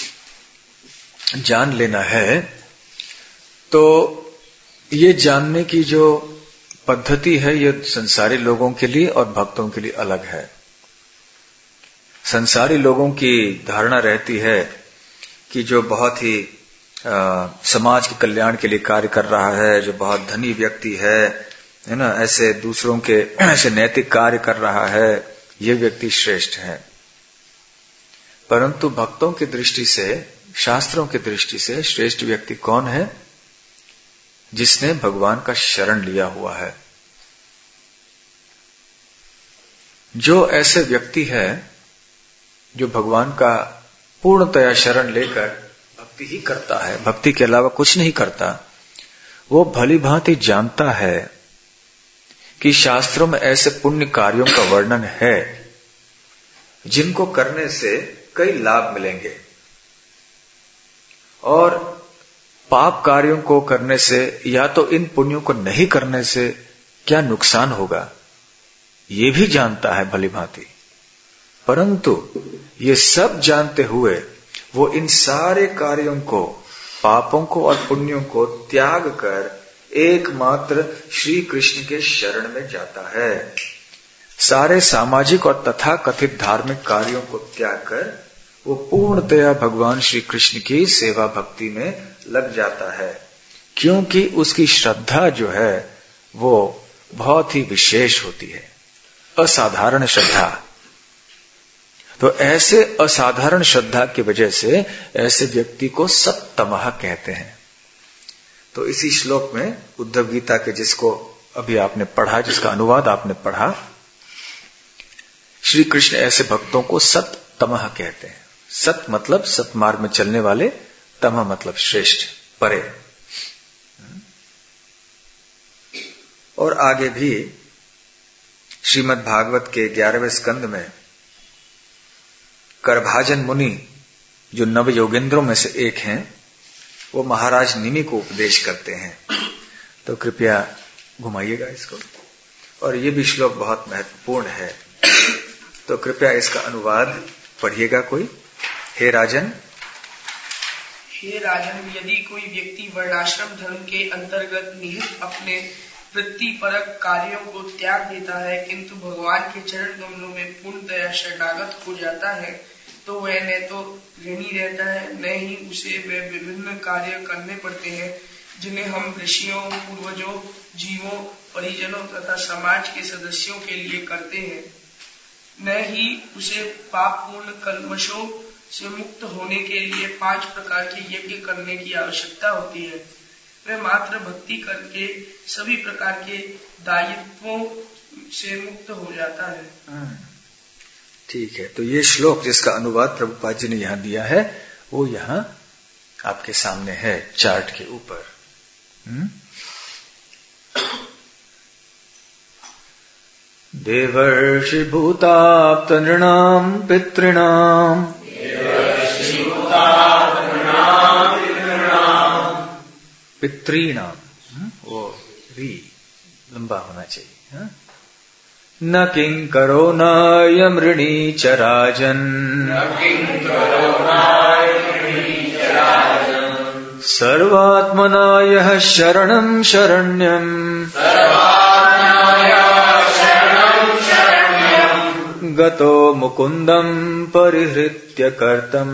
[SPEAKER 1] जान लेना है, तो ये जानने की जो पद्धति है ये संसारी लोगों के लिए और भक्तों के लिए अलग है। संसारी लोगों की धारणा रहती है कि जो बहुत ही आ, समाज के कल्याण के लिए कार्य कर रहा है, जो बहुत धनी व्यक्ति है है ना, ऐसे दूसरों के ऐसे नैतिक कार्य कर रहा है, ये व्यक्ति श्रेष्ठ है। परंतु भक्तों की दृष्टि से, शास्त्रों की दृष्टि से श्रेष्ठ व्यक्ति कौन है? जिसने भगवान का शरण लिया हुआ है। जो ऐसे व्यक्ति है जो भगवान का पूर्णतया शरण लेकर भक्ति ही करता है, भक्ति के अलावा कुछ नहीं करता, वो भली भांति जानता है कि शास्त्रों में ऐसे पुण्य कार्यों का वर्णन है जिनको करने से कई लाभ मिलेंगे और पाप कार्यों को करने से या तो इन पुण्यों को नहीं करने से क्या नुकसान होगा, ये भी जानता है भली भांति। परंतु ये सब जानते हुए वो इन सारे कार्यों को, पापों को और पुण्यों को त्याग कर एकमात्र श्री कृष्ण के शरण में जाता है। सारे सामाजिक और तथा कथित धार्मिक कार्यों को त्याग कर वो पूर्णतया भगवान श्री कृष्ण की सेवा भक्ति में लग जाता है, क्योंकि उसकी श्रद्धा जो है वो बहुत ही विशेष होती है, असाधारण श्रद्धा। तो ऐसे असाधारण श्रद्धा की वजह से ऐसे व्यक्ति को सत्तमः कहते हैं। तो इसी श्लोक में उद्धव गीता के, जिसको अभी आपने पढ़ा, जिसका अनुवाद आपने पढ़ा, श्री कृष्ण ऐसे भक्तों को सत्तमः कहते हैं। सत मतलब सतमार्ग में चलने वाले, तमः मतलब श्रेष्ठ, परे। और आगे भी श्रीमद् भागवत के ग्यारहवें स्कंद में करभाजन मुनि, जो नव योगेंद्रों में से एक हैं, वो महाराज निमि को उपदेश करते हैं। तो कृपया घुमाइएगा इसको। और ये भी श्लोक बहुत महत्वपूर्ण है, तो कृपया इसका अनुवाद पढ़िएगा कोई। हे राजन,
[SPEAKER 5] हे राजन, यदि कोई व्यक्ति वर्णाश्रम धर्म के अंतर्गत निहित अपने वृत्तिपरक कार्यों को त्याग देता है, किंतु भगवान के चरण कमलों में पूर्णतया शरणागत हो जाता है, तो वह न तो ऋणी रहता है, न ही उसे वे विभिन्न कार्य करने पड़ते हैं जिन्हें हम ऋषियों, पूर्वजों, जीवों, परिजनों तथा समाज के सदस्यों के लिए करते हैं। न ही उसे पापपूर्ण कल्मशों से मुक्त होने के लिए पांच प्रकार के यज्ञ करने की आवश्यकता होती है। वह मात्र भक्ति करके सभी प्रकार के दायित्वों से मुक्त हो जाता है।
[SPEAKER 1] ठीक है, तो ये श्लोक जिसका अनुवाद प्रभुपाद जी ने यहाँ दिया है, वो यहां आपके सामने है चार्ट के ऊपर। देवर्षि भूताप्त नृणाम पितृणाम पितृणाम, वो री लंबा होना चाहिए। हा? न किंकरो नायमृणी च राजन् सर्वात्मना यः शरणं शरण्यम् गतो मुकुन्दं परिहृत्य कर्तम्।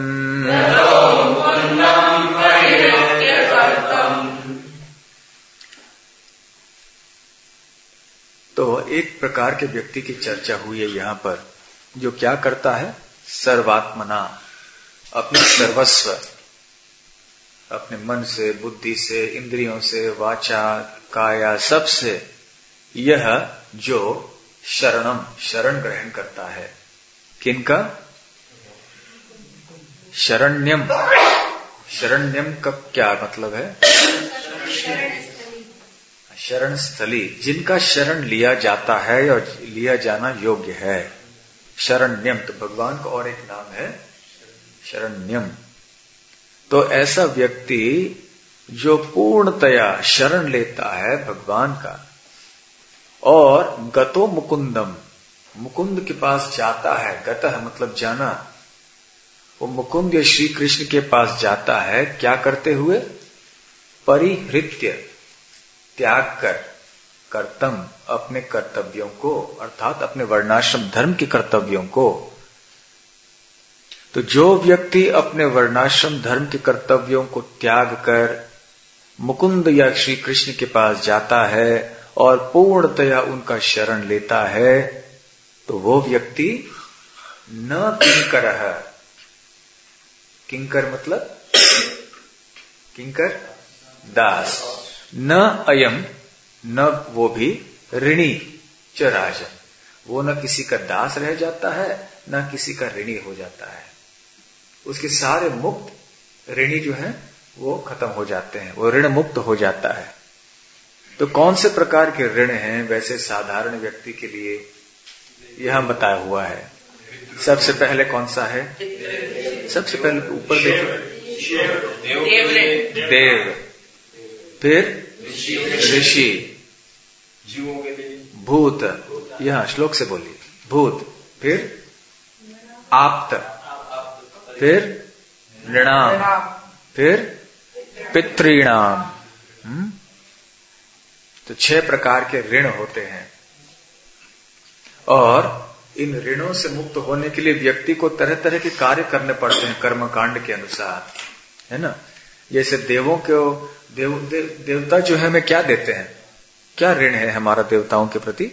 [SPEAKER 1] तो एक प्रकार के व्यक्ति की चर्चा हुई है यहाँ पर, जो क्या करता है, सर्वात्मना, अपने सर्वस्व, अपने मन से, बुद्धि से, इंद्रियों से, वाचा, काया, सब से यह जो शरणम, शरण ग्रहण करता है। किनका? शरण्यम। शरण्यम का क्या मतलब है? शरण स्थली, जिनका शरण लिया जाता है और लिया जाना योग्य है। शरण्यम, तो भगवान का और एक नाम है शरण्यम। तो ऐसा व्यक्ति जो पूर्णतया शरण लेता है भगवान का और गतो मुकुंदम, मुकुंद के पास जाता है, गतः मतलब जाना, वो मुकुंद या श्री कृष्ण के पास जाता है, क्या करते हुए? परिहृत्य, त्याग कर, कर्तम, अपने कर्तव्यों को, अर्थात अपने वर्णाश्रम धर्म के कर्तव्यों को। तो जो व्यक्ति अपने वर्णाश्रम धर्म के कर्तव्यों को त्याग कर मुकुंद या श्री कृष्ण के पास जाता है और पूर्णतया उनका शरण लेता है, तो वो व्यक्ति न किंकरः, किंकर मतलब किंकर दास, न अयम, न वो भी, ऋणी च राजन, वो न किसी का दास रह जाता है न किसी का ऋणी हो जाता है। उसके सारे मुक्त ऋणी जो है वो खत्म हो जाते हैं, वो ऋण मुक्त हो जाता है। तो कौन से प्रकार के ऋण हैं वैसे साधारण व्यक्ति के लिए यहां बताया हुआ है? सबसे पहले कौन सा है? सबसे पहले ऊपर देखिए, देव, फिर ऋषि,
[SPEAKER 3] जीवों के लिए
[SPEAKER 1] भूत, यहां श्लोक से बोलिए, भूत, फिर आप्त, फिर नृणाम, फिर पितृणाम। तो छह प्रकार के ऋण होते हैं और इन ऋणों से मुक्त होने के लिए व्यक्ति को तरह तरह के कार्य करने पड़ते हैं कर्मकांड के अनुसार, है ना। जैसे देवों को देव, देव, देवता जो है हमें क्या देते हैं, क्या ऋण है हमारा देवताओं के प्रति?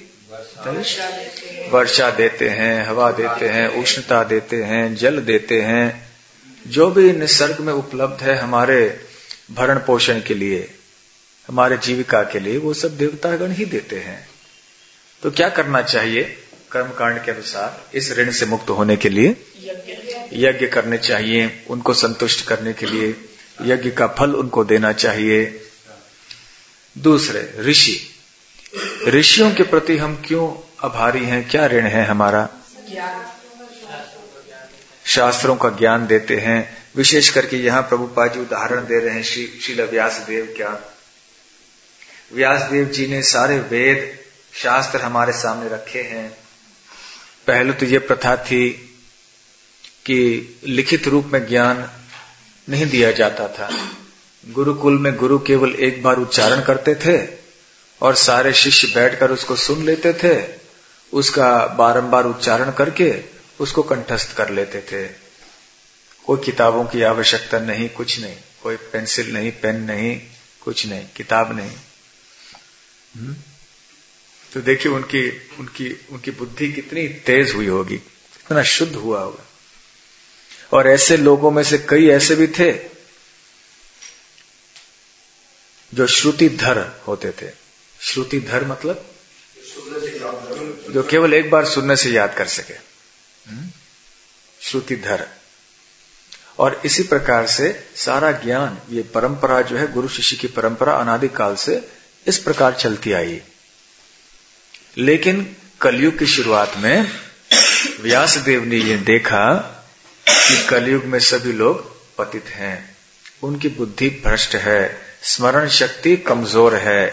[SPEAKER 1] वर्षा देते हैं, हवा देते हैं, उष्णता देते हैं, जल देते हैं, जो भी निसर्ग में उपलब्ध है हमारे भरण पोषण के लिए, हमारे जीविका के लिए, वो सब देवतागण ही देते हैं। तो क्या करना चाहिए कर्मकांड के अनुसार इस ऋण से मुक्त होने के लिए? यज्ञ करने चाहिए, उनको संतुष्ट करने के लिए यज्ञ का फल उनको देना चाहिए। दूसरे ऋषि, ऋषियों के प्रति हम क्यों आभारी हैं, क्या ऋण है हमारा? शास्त्रों का ज्ञान देते हैं, विशेष करके यहाँ प्रभुपाद जी उदाहरण दे रहे हैं श्री श्रील व्यासदेव का। व्यासदेव जी ने सारे वेद शास्त्र हमारे सामने रखे हैं। पहले तो ये प्रथा थी कि लिखित रूप में ज्ञान नहीं दिया जाता था। गुरुकुल में गुरु केवल एक बार उच्चारण करते थे और सारे शिष्य बैठकर उसको सुन लेते थे, उसका बारंबार उच्चारण करके उसको कंठस्थ कर लेते थे। कोई किताबों की आवश्यकता नहीं, कुछ नहीं, कोई पेंसिल नहीं, पेन नहीं, कुछ नहीं, किताब नहीं। हुँ? तो देखिए उनकी उनकी उनकी बुद्धि कितनी तेज हुई होगी, कितना शुद्ध हुआ होगा। और ऐसे लोगों में से कई ऐसे भी थे जो श्रुतिधर होते थे। श्रुतिधर मतलब जो केवल एक बार सुनने से याद कर सके, श्रुतिधर। और इसी प्रकार से सारा ज्ञान, ये परंपरा जो है गुरु शिष्य की परंपरा अनादि काल से इस प्रकार चलती आई। लेकिन कलयुग की शुरुआत में व्यासदेव ने ये देखा कि कलयुग में सभी लोग पतित हैं, उनकी बुद्धि भ्रष्ट है, स्मरण शक्ति कमजोर है,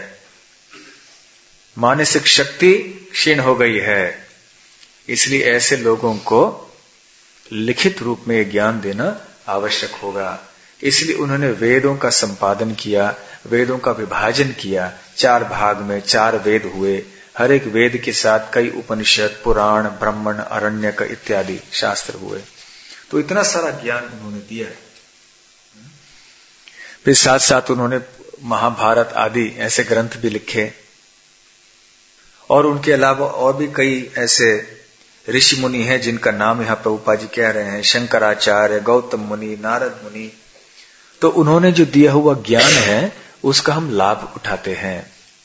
[SPEAKER 1] मानसिक शक्ति क्षीण हो गई है। इसलिए ऐसे लोगों को लिखित रूप में ज्ञान देना आवश्यक होगा। इसलिए उन्होंने वेदों का संपादन किया, वेदों का विभाजन किया, चार भाग में चार वेद हुए, हर एक वेद के साथ कई उपनिषद, पुराण, ब्राह्मण, अरण्यक इत्यादि शास्त्र हुए। तो इतना सारा ज्ञान उन्होंने दिया। फिर साथ साथ उन्होंने महाभारत आदि ऐसे ग्रंथ भी लिखे, और उनके अलावा और भी कई ऐसे ऋषि मुनि हैं जिनका नाम यहाँ प्रभुपाद जी कह रहे हैं, शंकराचार्य, गौतम मुनि, नारद मुनि। तो उन्होंने जो दिया हुआ ज्ञान है उसका हम लाभ उठाते हैं,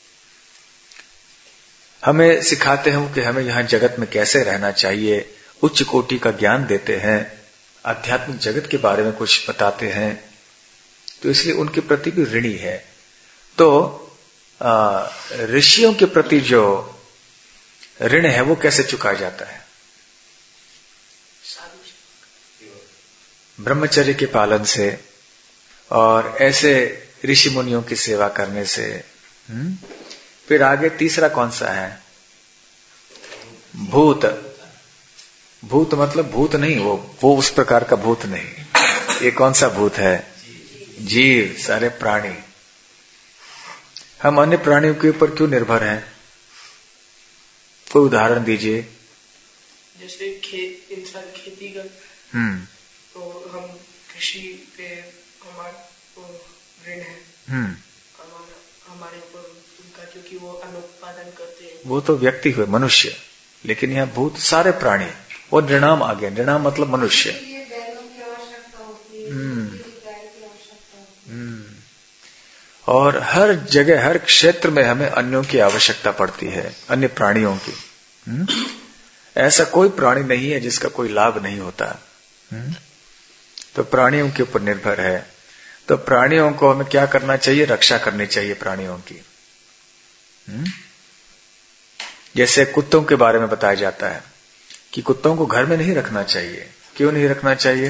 [SPEAKER 1] हमें सिखाते हैं कि हमें यहाँ जगत में कैसे रहना चाहिए, उच्च कोटि का ज्ञान देते हैं, आध्यात्मिक जगत के बारे में कुछ बताते हैं। तो इसलिए उनके प्रति भी ऋणी है। तो ऋषियों के प्रति जो ऋण है वो कैसे चुकाया जाता है? ब्रह्मचर्य के पालन से और ऐसे ऋषि मुनियों की सेवा करने से। हुँ? फिर आगे तीसरा कौन सा है? भूत। भूत मतलब भूत नहीं, वो वो उस प्रकार का भूत नहीं। ये कौन सा भूत है? जीव, सारे प्राणी। हम अन्य प्राणियों के ऊपर क्यों निर्भर हैं? कोई उदाहरण दीजिए।
[SPEAKER 5] जैसे खेत, इंसान खेती कर,
[SPEAKER 1] हम्म
[SPEAKER 5] तो हम कृषि पे हमारा ऋण है,
[SPEAKER 1] हम्म
[SPEAKER 5] हमारे ऊपर उनका, क्योंकि वो अनुत्पादन करते हैं।
[SPEAKER 1] वो तो व्यक्ति हुए, मनुष्य। लेकिन यहाँ भूत सारे प्राणी, वो नृणाम आ गए। नृणाम मतलब मनुष्य। हम्म हम्म और हर जगह, हर क्षेत्र में हमें अन्यों की आवश्यकता पड़ती है, अन्य प्राणियों की। हम्म ऐसा कोई प्राणी नहीं है जिसका कोई लाभ नहीं होता। हम्म तो प्राणियों के ऊपर निर्भर है। तो प्राणियों को हमें क्या करना चाहिए? रक्षा करनी चाहिए प्राणियों की। हम्म जैसे कुत्तों के बारे में बताया जाता है कि कुत्तों को घर में नहीं रखना चाहिए। क्यों नहीं रखना चाहिए?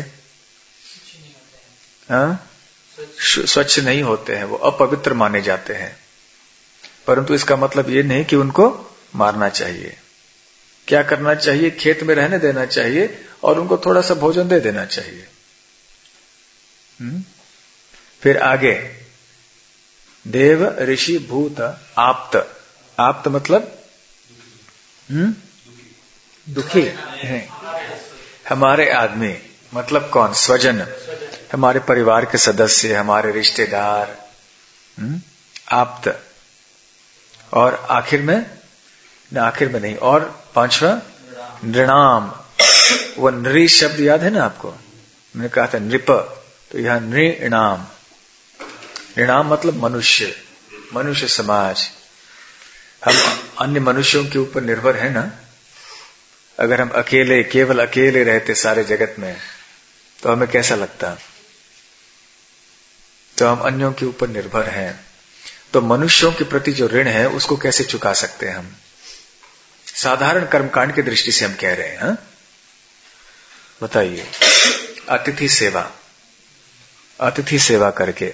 [SPEAKER 1] हाँ, स्वच्छ नहीं होते हैं, वो अपवित्र माने जाते हैं। परंतु इसका मतलब ये नहीं कि उनको मारना चाहिए। क्या करना चाहिए? खेत में रहने देना चाहिए और उनको थोड़ा सा भोजन दे देना चाहिए। हुँ? फिर आगे देव, ऋषि, भूत, आप्त। आप्त मतलब हुँ? दुखी है। हमारे आदमी मतलब कौन? स्वजन, हमारे परिवार के सदस्य, हमारे रिश्तेदार। हुँ? आप्त। और आखिर में न आखिर में नहीं, और पांचवा नृणाम। वो नृ शब्द याद है ना आपको? मैंने कहा था नृप, तो यहां नृणाम। नृणाम मतलब मनुष्य, मनुष्य समाज। हम अन्य मनुष्यों के ऊपर निर्भर है ना। अगर हम अकेले, केवल अकेले रहते सारे जगत में, तो हमें कैसा लगता? तो हम अन्यों के ऊपर निर्भर हैं। तो मनुष्यों के प्रति जो ऋण है उसको कैसे चुका सकते हैं हम? साधारण कर्मकांड की दृष्टि से हम कह रहे हैं। हा? बताइए। अतिथि सेवा, अतिथि सेवा करके।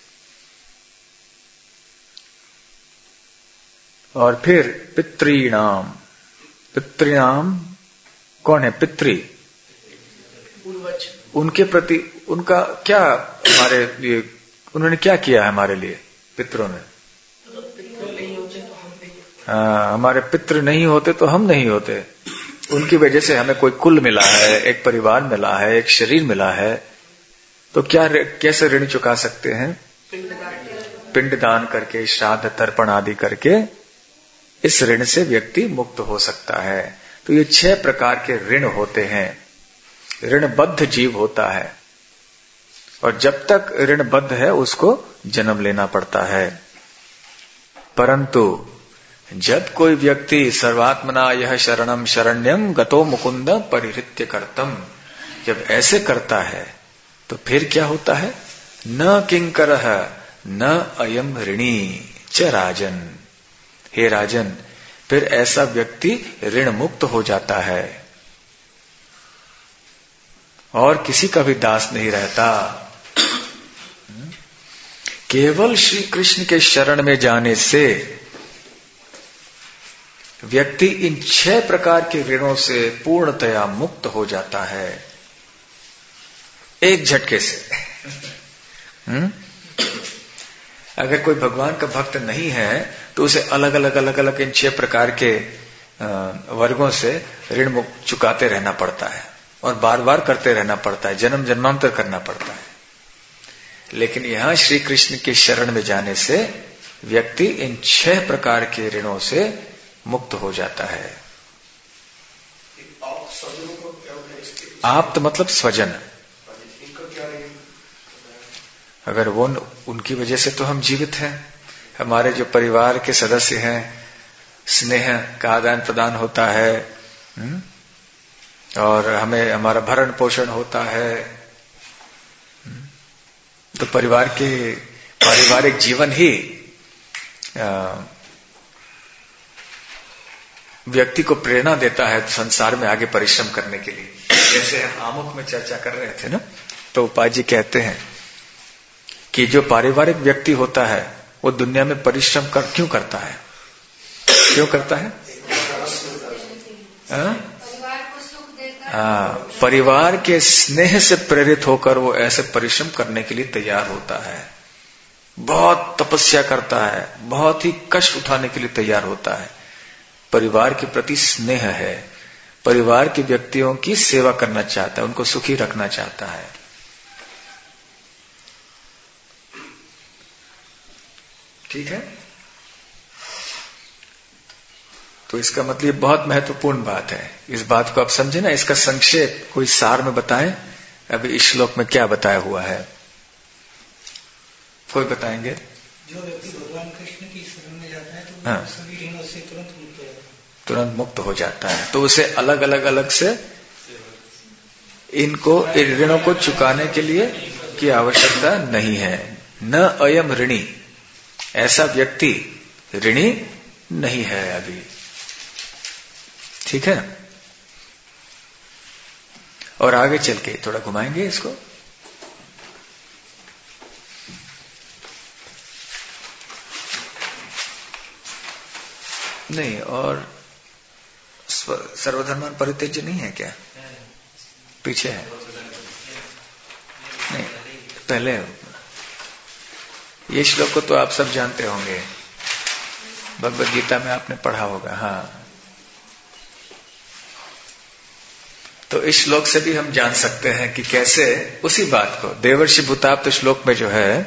[SPEAKER 1] और फिर पितृणाम। पितृणाम कौन है? पितृ,
[SPEAKER 5] पूर्वज। उनके
[SPEAKER 1] प्रति उनका क्या, हमारे लिए उन्होंने क्या किया है हमारे लिए? पितरों ने।
[SPEAKER 5] पितृ नहीं होते तो हम नहीं।
[SPEAKER 1] हाँ, हमारे पितृ नहीं होते तो हम नहीं होते। उनकी वजह से हमें कोई कुल मिला है, एक परिवार मिला है, एक शरीर मिला है। तो क्या कैसे ऋण चुका सकते हैं? पिंडदान करके, श्राद्ध तर्पण आदि करके इस ऋण से व्यक्ति मुक्त हो सकता है। तो ये छह प्रकार के ऋण होते हैं। ऋणबद्ध जीव होता है, और जब तक ऋणबद्ध है उसको जन्म लेना पड़ता है। परंतु जब कोई व्यक्ति सर्वात्मना यह शरणम शरण्यम गतो मुकुंद परिहृत्य कर्तम, जब ऐसे करता है तो फिर क्या होता है? न किंकरः न अयम ऋणी च राजन। हे राजन, फिर ऐसा व्यक्ति ऋण मुक्त हो जाता है और किसी का भी दास नहीं रहता। केवल श्री कृष्ण के शरण में जाने से व्यक्ति इन छह प्रकार के ऋणों से पूर्णतया मुक्त हो जाता है, एक झटके से। हुँ? अगर कोई भगवान का भक्त नहीं है तो उसे अलग अलग अलग अलग इन छह प्रकार के वर्गों से ऋण मुक्त चुकाते रहना पड़ता है और बार बार करते रहना पड़ता है, जन्म जन्मांतर करना पड़ता है। लेकिन यहां श्री कृष्ण के शरण में जाने से व्यक्ति इन छह प्रकार के ऋणों से मुक्त हो जाता है। आप्त मतलब स्वजन। अगर वो उनकी वजह से तो हम जीवित हैं, हमारे जो परिवार के सदस्य हैं, स्नेह का आदान प्रदान होता है हुँ? और हमें हमारा भरण पोषण होता है, तो परिवार के पारिवारिक जीवन ही व्यक्ति को प्रेरणा देता है संसार में आगे परिश्रम करने के लिए। जैसे हम आमुख में चर्चा कर रहे थे ना, तो उपाय जी कहते हैं कि जो पारिवारिक व्यक्ति होता है वो दुनिया में परिश्रम कर क्यों करता है? क्यों करता है? हाँ, परिवार के स्नेह से प्रेरित होकर वो ऐसे परिश्रम करने के लिए तैयार होता है, बहुत तपस्या करता है, बहुत ही कष्ट उठाने के लिए तैयार होता है। परिवार के प्रति स्नेह है, परिवार के व्यक्तियों की सेवा करना चाहता है, उनको सुखी रखना चाहता है। ठीक है, तो इसका मतलब बहुत महत्वपूर्ण बात है। इस बात को आप समझे ना, इसका संक्षेप कोई सार में बताएं। अभी इस श्लोक में क्या बताया हुआ है, कोई बताएंगे?
[SPEAKER 4] जो व्यक्ति भगवान कृष्ण की शरण में जाता है तो
[SPEAKER 1] हाँ,
[SPEAKER 4] सभी ऋणों से तुरंत मुक्त हो जाता है।
[SPEAKER 1] तुरंत मुक्त हो जाता है। तो उसे अलग अलग अलग से इनको ऋणों को चुकाने के लिए की आवश्यकता नहीं है। न अयम ऋणी, ऐसा व्यक्ति ऋणी नहीं है अभी। ठीक है, और आगे चल के थोड़ा घुमाएंगे इसको। नहीं, और सर्वधर्मान परित्यज्य नहीं है क्या? पीछे है, नहीं पहले। ये श्लोक को तो आप सब जानते होंगे, भगवद गीता में आपने पढ़ा होगा। हाँ, तो इस श्लोक से भी हम जान सकते हैं कि कैसे उसी बात को देवर्षि भूताप्त श्लोक में जो है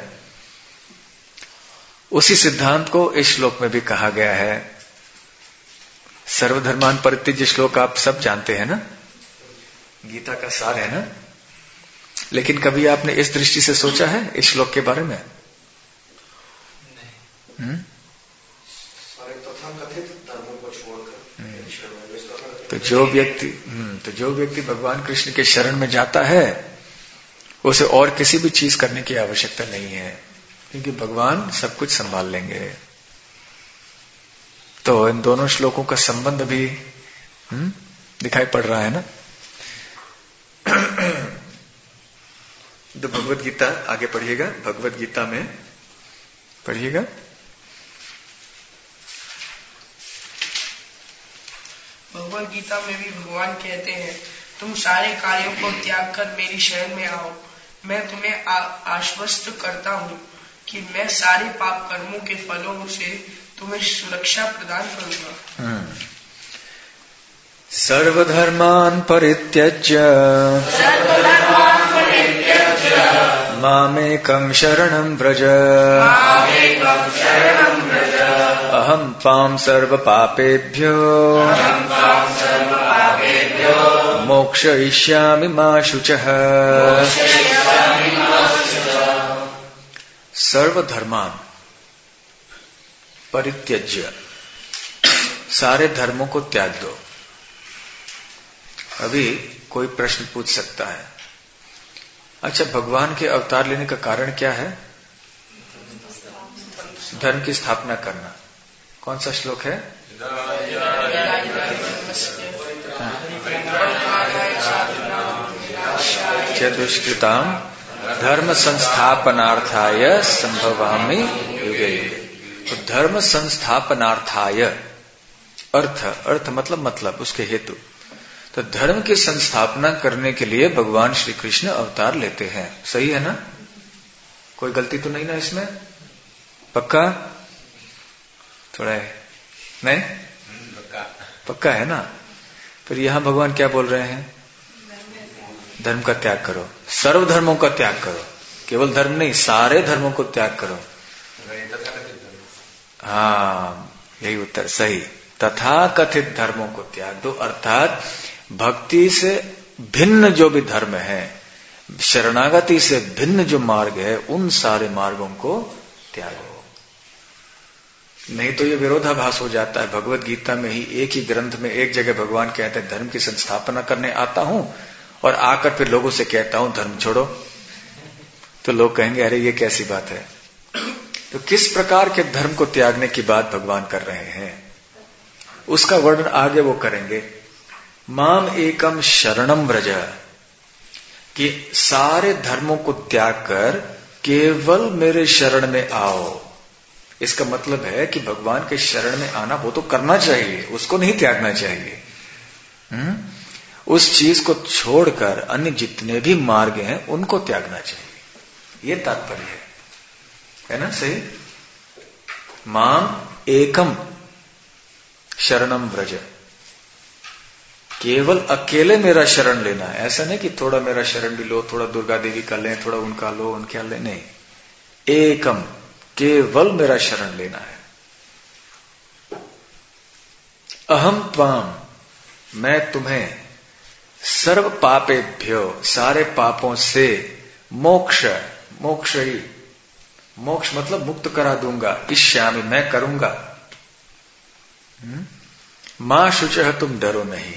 [SPEAKER 1] उसी सिद्धांत को इस श्लोक में भी कहा गया है। सर्वधर्मान परित्यज्य श्लोक आप सब जानते हैं ना, गीता का सार है ना। लेकिन कभी आपने इस दृष्टि से सोचा है इस श्लोक के बारे में? नहीं।
[SPEAKER 2] सारे तथाकथित धर्मों को छोड़कर
[SPEAKER 1] तो जो व्यक्ति तो जो व्यक्ति भगवान कृष्ण के शरण में जाता है उसे और किसी भी चीज करने की आवश्यकता नहीं है, क्योंकि भगवान सब कुछ संभाल लेंगे। तो इन दोनों श्लोकों का संबंध भी हुँ? दिखाई पड़ रहा है ना। तो भगवद गीता आगे पढ़िएगा, भगवद गीता में पढ़िएगा।
[SPEAKER 5] भगवद गीता में भी भगवान कहते हैं, तुम सारे कार्यों को त्याग कर मेरी शरण में आओ, मैं तुम्हें आश्वस्त करता हूँ कि मैं सारे पाप कर्मों के फलों से तुम्हें सुरक्षा प्रदान करूंगा।
[SPEAKER 1] सर्वधर्मान परित्यज्य मामेकं शरणं व्रज, अहं त्वां सर्व पापेभ्यो मोक्षयिष्यामि मा शुचः। सर्वधर्मान परित्यज्य, सारे धर्मों को त्याग दो। अभी कोई प्रश्न पूछ सकता है अच्छा, भगवान के अवतार लेने का कारण क्या है? धर्म की स्थापना करना। कौन सा श्लोक है? चतुष्कृताम धर्म संस्थापनार्थाय संभवामि युगे युगे। तो धर्म संस्थापनार्थाय, अर्थ अर्थ मतलब मतलब उसके हेतु। तो धर्म की संस्थापना करने के लिए भगवान श्री कृष्ण अवतार लेते हैं। सही है ना? कोई गलती तो नहीं ना इसमें? पक्का? थोड़ा है नहीं? पक्का पक्का है ना? फिर यहां भगवान क्या बोल रहे हैं? धर्म का त्याग करो, सर्व धर्मों का त्याग करो। केवल धर्म नहीं, सारे धर्मों को त्याग करो। हाँ, यही उत्तर सही। तथा कथित धर्मों को त्याग दो, अर्थात भक्ति से भिन्न जो भी धर्म है, शरणागति से भिन्न जो मार्ग है, उन सारे मार्गों को त्यागो। नहीं तो ये विरोधाभास हो जाता है। भगवत गीता में ही एक ही ग्रंथ में एक जगह भगवान कहते हैं धर्म की संस्थापना करने आता हूं और आकर फिर लोगों से कहता हूं धर्म छोड़ो। तो लोग कहेंगे अरे ये कैसी बात है? तो किस प्रकार के धर्म को त्यागने की बात भगवान कर रहे हैं, उसका वर्णन आगे वो करेंगे। माम एकम शरणम व्रज, कि सारे धर्मों को त्याग कर केवल मेरे शरण में आओ। इसका मतलब है कि भगवान के शरण में आना वो तो करना चाहिए, उसको नहीं त्यागना चाहिए। हुँ? उस चीज को छोड़कर अन्य जितने भी मार्ग हैं उनको त्यागना चाहिए, ये तात्पर्य है, है ना? सही। माम एकम शरणम व्रज, केवल अकेले मेरा शरण लेना है। ऐसा नहीं कि थोड़ा मेरा शरण भी लो, थोड़ा दुर्गा देवी का लें, थोड़ा उनका लो, उनके ले, नहीं। एकम, केवल मेरा शरण लेना है। अहम त्वाम, मैं तुम्हें सर्व पापेभ्यो, सारे पापों से, मोक्ष, मोक्ष ही, मोक्ष मतलब मुक्त करा दूंगा। इष्यामि, मैं करूंगा। मां शुचः, तुम डरो नहीं।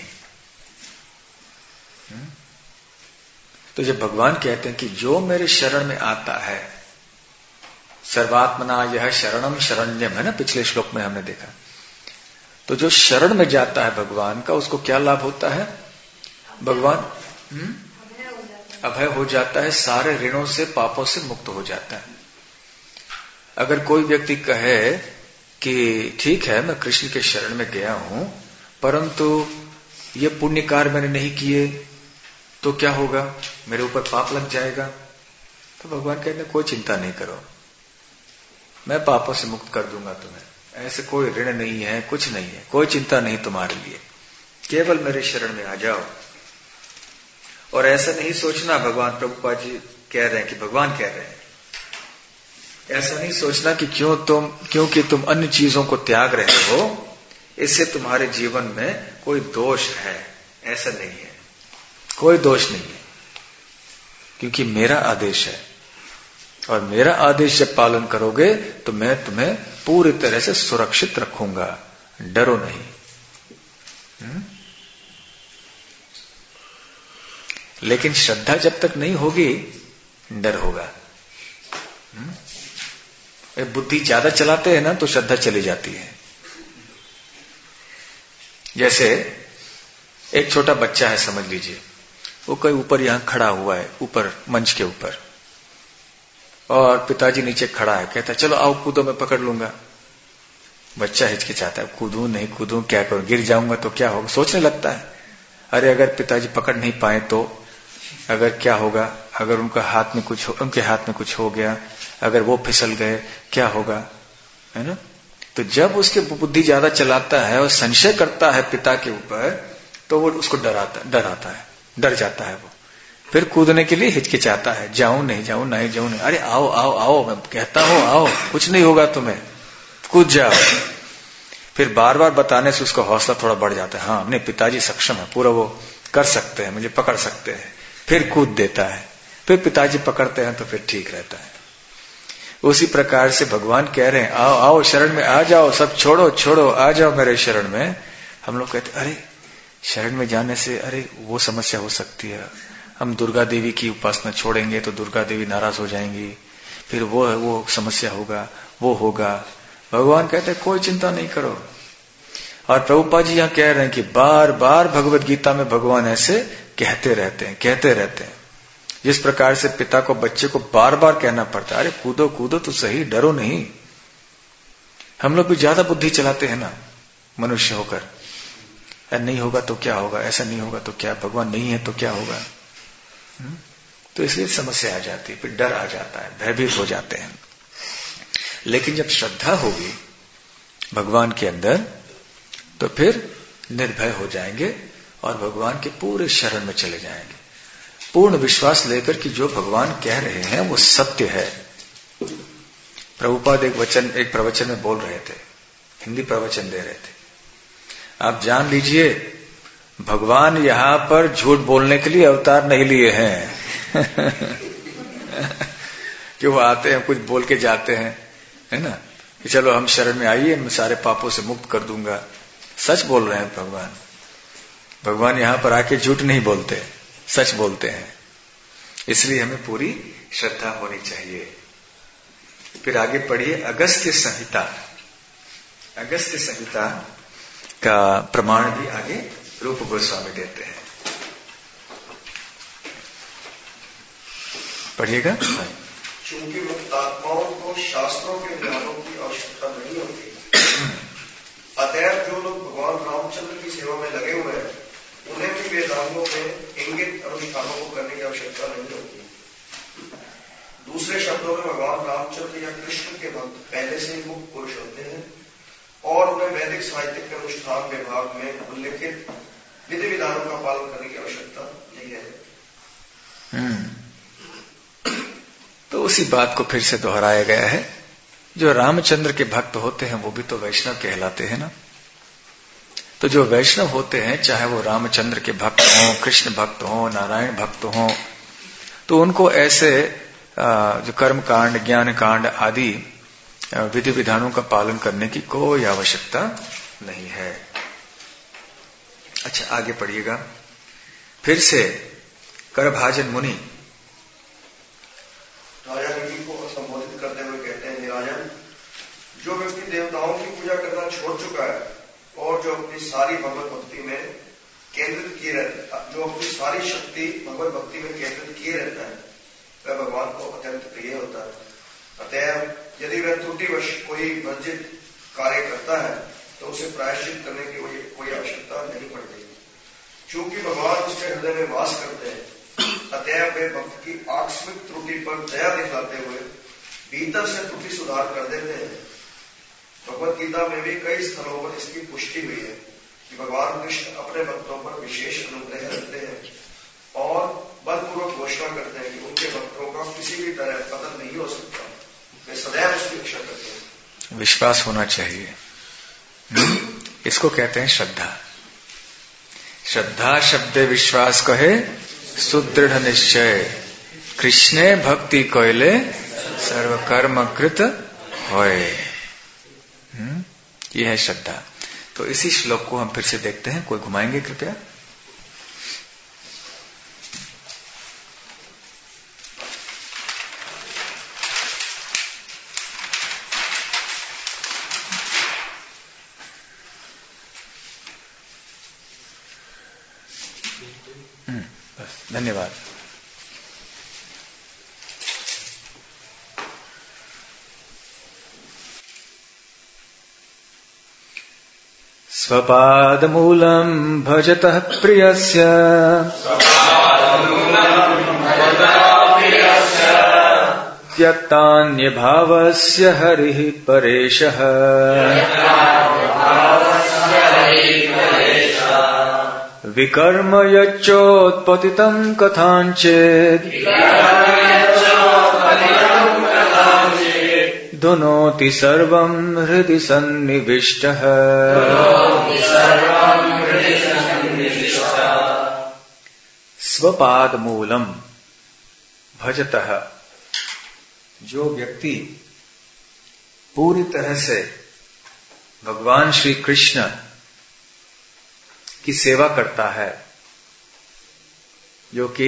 [SPEAKER 1] तो जब भगवान कहते हैं कि जो मेरे शरण में आता है, सर्वात्मना यह शरणम शरण्यम, है ना? पिछले श्लोक में हमने देखा। तो जो शरण में जाता है भगवान का, उसको क्या लाभ होता है? भगवान हुँ? अभय हो जाता है, सारे ऋणों से, पापों से मुक्त हो जाता है। अगर कोई व्यक्ति कहे कि ठीक है मैं कृष्ण के शरण में गया हूं, परंतु ये पुण्य कार्य मैंने नहीं किए, तो क्या होगा? मेरे ऊपर पाप लग जाएगा। तो भगवान कहते हैं कोई चिंता नहीं करो, मैं पापों से मुक्त कर दूंगा तुम्हें। ऐसे कोई ऋण नहीं है, कुछ नहीं है, कोई चिंता नहीं तुम्हारे लिए, केवल मेरे शरण में आ जाओ। और ऐसा नहीं सोचना, भगवान प्रभुपाद जी कह रहे हैं कि भगवान कह रहे हैं, ऐसा नहीं सोचना कि क्यों तुम क्योंकि तुम अन्य चीजों को त्याग रहे हो, इससे तुम्हारे जीवन में कोई दोष है। ऐसा नहीं है, कोई दोष नहीं है, क्योंकि मेरा आदेश है। और मेरा आदेश जब पालन करोगे तो मैं तुम्हें पूरी तरह से सुरक्षित रखूंगा, डरो नहीं। हुँ? लेकिन श्रद्धा जब तक नहीं होगी, डर होगा। हुँ? बुद्धि ज्यादा चलाते हैं ना तो श्रद्धा चली जाती है। जैसे एक छोटा बच्चा है, समझ लीजिए, वो कहीं ऊपर यहां खड़ा हुआ है, ऊपर मंच के ऊपर, और पिताजी नीचे खड़ा है, कहता है चलो आओ कूदो, मैं पकड़ लूंगा। बच्चा हिचकिचाता है, कूदूं नहीं कूदूं, क्या करूं, गिर जाऊंगा तो क्या होगा, सोचने लगता है। अरे अगर पिताजी पकड़ नहीं पाए तो, अगर क्या होगा, अगर उनका हाथ में कुछ उनके हाथ में कुछ हो गया, अगर वो फिसल गए क्या होगा, है ना? तो जब उसके बुद्धि ज्यादा चलाता है और संशय करता है पिता के ऊपर, तो वो उसको डराता डर आता है, डर जाता है। वो फिर कूदने के लिए हिचकिचाता है, जाऊं नहीं जाऊं नहीं जाऊं नहीं, अरे आओ आओ आओ, मैं कहता हूं आओ, कुछ नहीं होगा तुम्हें, कूद जाओ। फिर बार बार बताने से उसका हौसला थोड़ा बढ़ जाता है, हाँ अपने पिताजी सक्षम है, पूरा वो कर सकते हैं, मुझे पकड़ सकते हैं। फिर कूद देता है, फिर पिताजी पकड़ते हैं तो फिर ठीक रहता है। उसी प्रकार से भगवान कह रहे हैं आओ आओ शरण में आ जाओ, सब छोड़ो छोड़ो, आ जाओ मेरे शरण में। हम लोग कहते अरे शरण में जाने से अरे वो समस्या हो सकती है, हम दुर्गा देवी की उपासना छोड़ेंगे तो दुर्गा देवी नाराज हो जाएंगी, फिर वो वो समस्या होगा, वो होगा। भगवान कहते हैं कोई चिंता नहीं करो। और प्रभुपाद जी यहाँ कह रहे हैं कि बार बार भगवत गीता में भगवान ऐसे कहते रहते हैं कहते रहते हैं जिस प्रकार से पिता को बच्चे को बार बार कहना पड़ता है, अरे कूदो कूदो तो सही, डरो नहीं। हम लोग भी ज्यादा बुद्धि चलाते हैं ना मनुष्य होकर, नहीं होगा तो क्या होगा, ऐसा नहीं होगा तो क्या, भगवान नहीं है तो क्या होगा। हुँ? तो इसलिए समस्या आ जाती है, फिर डर आ जाता है, भयभीत हो जाते हैं। लेकिन जब श्रद्धा होगी भगवान के अंदर तो फिर निर्भय हो जाएंगे और भगवान के पूरे शरण में चले जाएंगे, पूर्ण विश्वास लेकर कि जो भगवान कह रहे हैं वो सत्य है। प्रभुपाद एक वचन एक प्रवचन में बोल रहे थे, हिंदी प्रवचन दे रहे थे, आप जान लीजिए भगवान यहां पर झूठ बोलने के लिए अवतार नहीं लिए हैं कि वो आते हैं कुछ बोल के जाते हैं, है ना, कि चलो हम शरण में आइए, मैं सारे पापों से मुक्त कर दूंगा। सच बोल रहे हैं भगवान। भगवान यहां पर आके झूठ नहीं बोलते, सच बोलते हैं। इसलिए हमें पूरी श्रद्धा होनी चाहिए। फिर आगे पढ़िए अगस्त्य संहिता। अगस्त्य संहिता का प्रमाण भी आगे रूप गोस्वामी देते हैं। पढ़िएगा।
[SPEAKER 2] चूंकि मुक्तात्माओं को शास्त्रों के ज्ञानों की आवश्यकता नहीं होती, अतएव जो लोग भगवान रामचंद्र की सेवा में लगे हुए हैं उन्हें भी वेदांगों में इंगित अनुष्ठानों को करने की आवश्यकता नहीं होती। दूसरे शब्दों में भगवान रामचंद्र या कृष्ण के भक्त पहले से ही मुक्त पुरुष होते हैं और उन्हें वैदिक साहित्य के अनुष्ठान विभाग में उल्लिखित विधि विधानों का पालन करने की आवश्यकता नहीं है।
[SPEAKER 1] तो उसी बात को फिर से दोहराया गया है, जो रामचंद्र के भक्त होते हैं वो भी तो वैष्णव कहलाते हैं ना। तो जो वैष्णव होते हैं, चाहे वो रामचंद्र के भक्त हों, कृष्ण भक्त हों, नारायण भक्त हों, तो उनको ऐसे जो कर्म कांड, ज्ञान कांड आदि विधि विधानों का पालन करने की कोई आवश्यकता नहीं है। अच्छा आगे पढ़िएगा। फिर से करभाजन मुनि
[SPEAKER 2] राजा जी को संबोधित करते हुए कहते हैं, राजन, जो व्यक्ति देवताओं की पूजा करना छोड़ चुका है और जो अपनी सारी भगवत भक्ति में केंद्रित किए रहता है, जो अपनी सारी शक्ति भगवत भक्ति में केंद्रित किए रहता है, वह भगवान को अत्यंत प्रिय होता है। अतएव यदि वह त्रुटिवश कोई वर्जित कार्य करता है तो उसे प्रायश्चित करने की कोई, कोई आवश्यकता नहीं पड़ती। चूंकि भगवान उसके हृदय में वास करते हैं, अतएव वे भक्त की आकस्मिक त्रुटि पर दया दिखलाते हुए भीतर से त्रुटि सुधार कर देते हैं। भगवत गीता में भी कई स्थलों पर इसकी पुष्टि हुई है कि भगवान कृष्ण अपने भक्तों पर विशेष अनुग्रह रखते हैं और बलपूर्वक घोषणा करते हैं कि उनके भक्तों का किसी भी तरह पतन नहीं हो सकता, वे सदैव उसकी रक्षा करते हैं।
[SPEAKER 1] विश्वास होना चाहिए, इसको कहते हैं श्रद्धा। श्रद्धा शब्द विश्वास कहे सुदृढ़ निश्चय, कृष्णे भक्ति कोयले सर्व कर्म कृत होए। यह है श्रद्धा। तो इसी श्लोक को हम फिर से देखते हैं, कोई घुमाएंगे कृपया। धन्यवाद। स्वपादमूलम् भजतः प्रियस्य त्यक्तान्यभावस्य हरिः परेशः विकर्म यच्चोत्पतितं कथाञ्चित् धुनोति सर्वं हृदि सन्निविष्टः। स्वपाद मूलम भजतः, जो व्यक्ति पूरी तरह से भगवान श्री कृष्ण की सेवा करता है, जो कि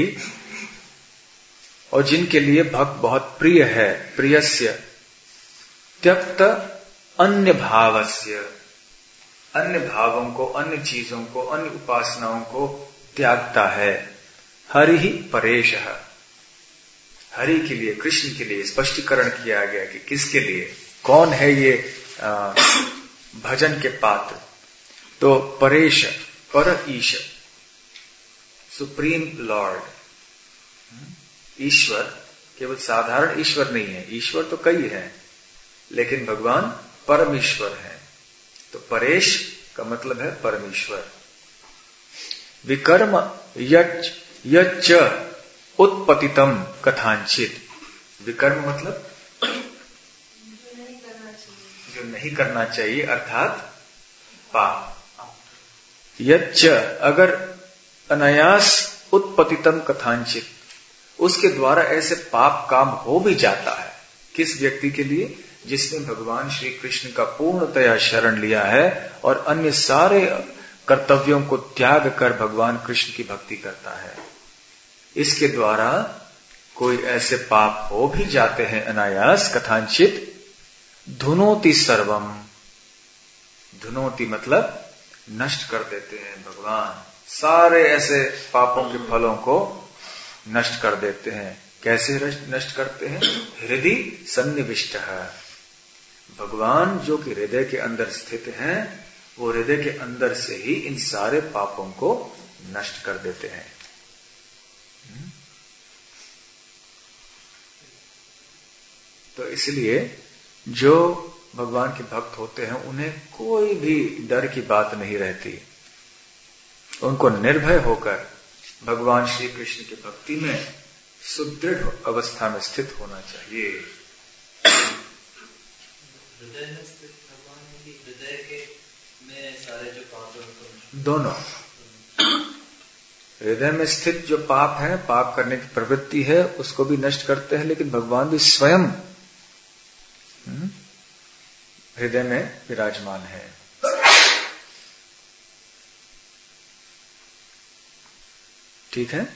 [SPEAKER 1] और जिनके लिए भक्त बहुत प्रिय है, प्रियस्य त्यक्त अन्य भावस्य, अन्य भावों को, अन्य चीजों को, अन्य उपासनाओं को त्यागता है। हरि ही परेश, हरि के लिए, कृष्ण के लिए स्पष्टीकरण किया गया कि किसके लिए, कौन है ये आ, भजन के पात्र। तो परेश, पर ईश, सुप्रीम लॉर्ड, ईश्वर केवल साधारण ईश्वर नहीं है, ईश्वर तो कई हैं, लेकिन भगवान परमेश्वर है। तो परेश का मतलब है परमेश्वर। विकर्म यच यच उत्पतितम कथांचित, विकर्म मतलब
[SPEAKER 7] जो नहीं करना चाहिए,
[SPEAKER 1] जो नहीं करना चाहिए, अर्थात पाप। यच अगर अनायास उत्पतितम कथांचित, उसके द्वारा ऐसे पाप काम हो भी जाता है। किस व्यक्ति के लिए? जिसने भगवान श्री कृष्ण का पूर्णतया शरण लिया है और अन्य सारे कर्तव्यों को त्याग कर भगवान कृष्ण की भक्ति करता है। इसके द्वारा कोई ऐसे पाप हो भी जाते हैं अनायास, कथांचित धुनोति सर्वम, धुनोति मतलब नष्ट कर देते हैं भगवान, सारे ऐसे पापों के फलों को नष्ट कर देते हैं। कैसे नष्ट करते हैं? हृदय सन्निविष्ट है, भगवान जो कि हृदय के अंदर स्थित हैं, वो हृदय के अंदर से ही इन सारे पापों को नष्ट कर देते हैं। तो इसलिए जो भगवान के भक्त होते हैं उन्हें कोई भी डर की बात नहीं रहती, उनको निर्भय होकर भगवान श्री कृष्ण की भक्ति में सुदृढ़ अवस्था में स्थित होना चाहिए।
[SPEAKER 8] हृदय में स्थित भगवान की हृदय के में सारे जो पाप हैं
[SPEAKER 1] दोनों, हृदय में स्थित जो पाप है, पाप करने की प्रवृत्ति है, उसको भी नष्ट करते हैं, लेकिन भगवान भी स्वयं हृदय में विराजमान है। ठीक है,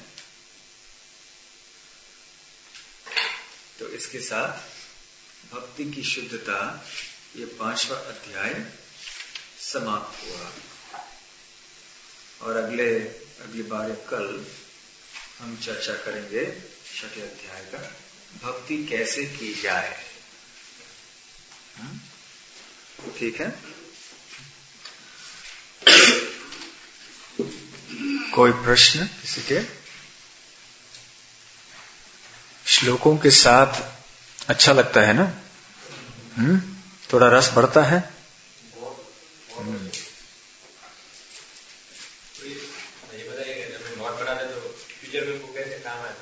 [SPEAKER 1] तो इसके साथ भक्ति की शुद्धता ये पांचवा अध्याय समाप्त हुआ। और अगले अगली बार कल हम चर्चा करेंगे छठे अध्याय का, भक्ति कैसे की जाए। ठीक है, कोई प्रश्न किसी के? श्लोकों के साथ अच्छा लगता है ना, हम्म थोड़ा रस बढ़ता है। हम्म
[SPEAKER 3] ये बताइए, जब मैं नोट बना ले तो फ्यूचर में वो कैसे काम आए?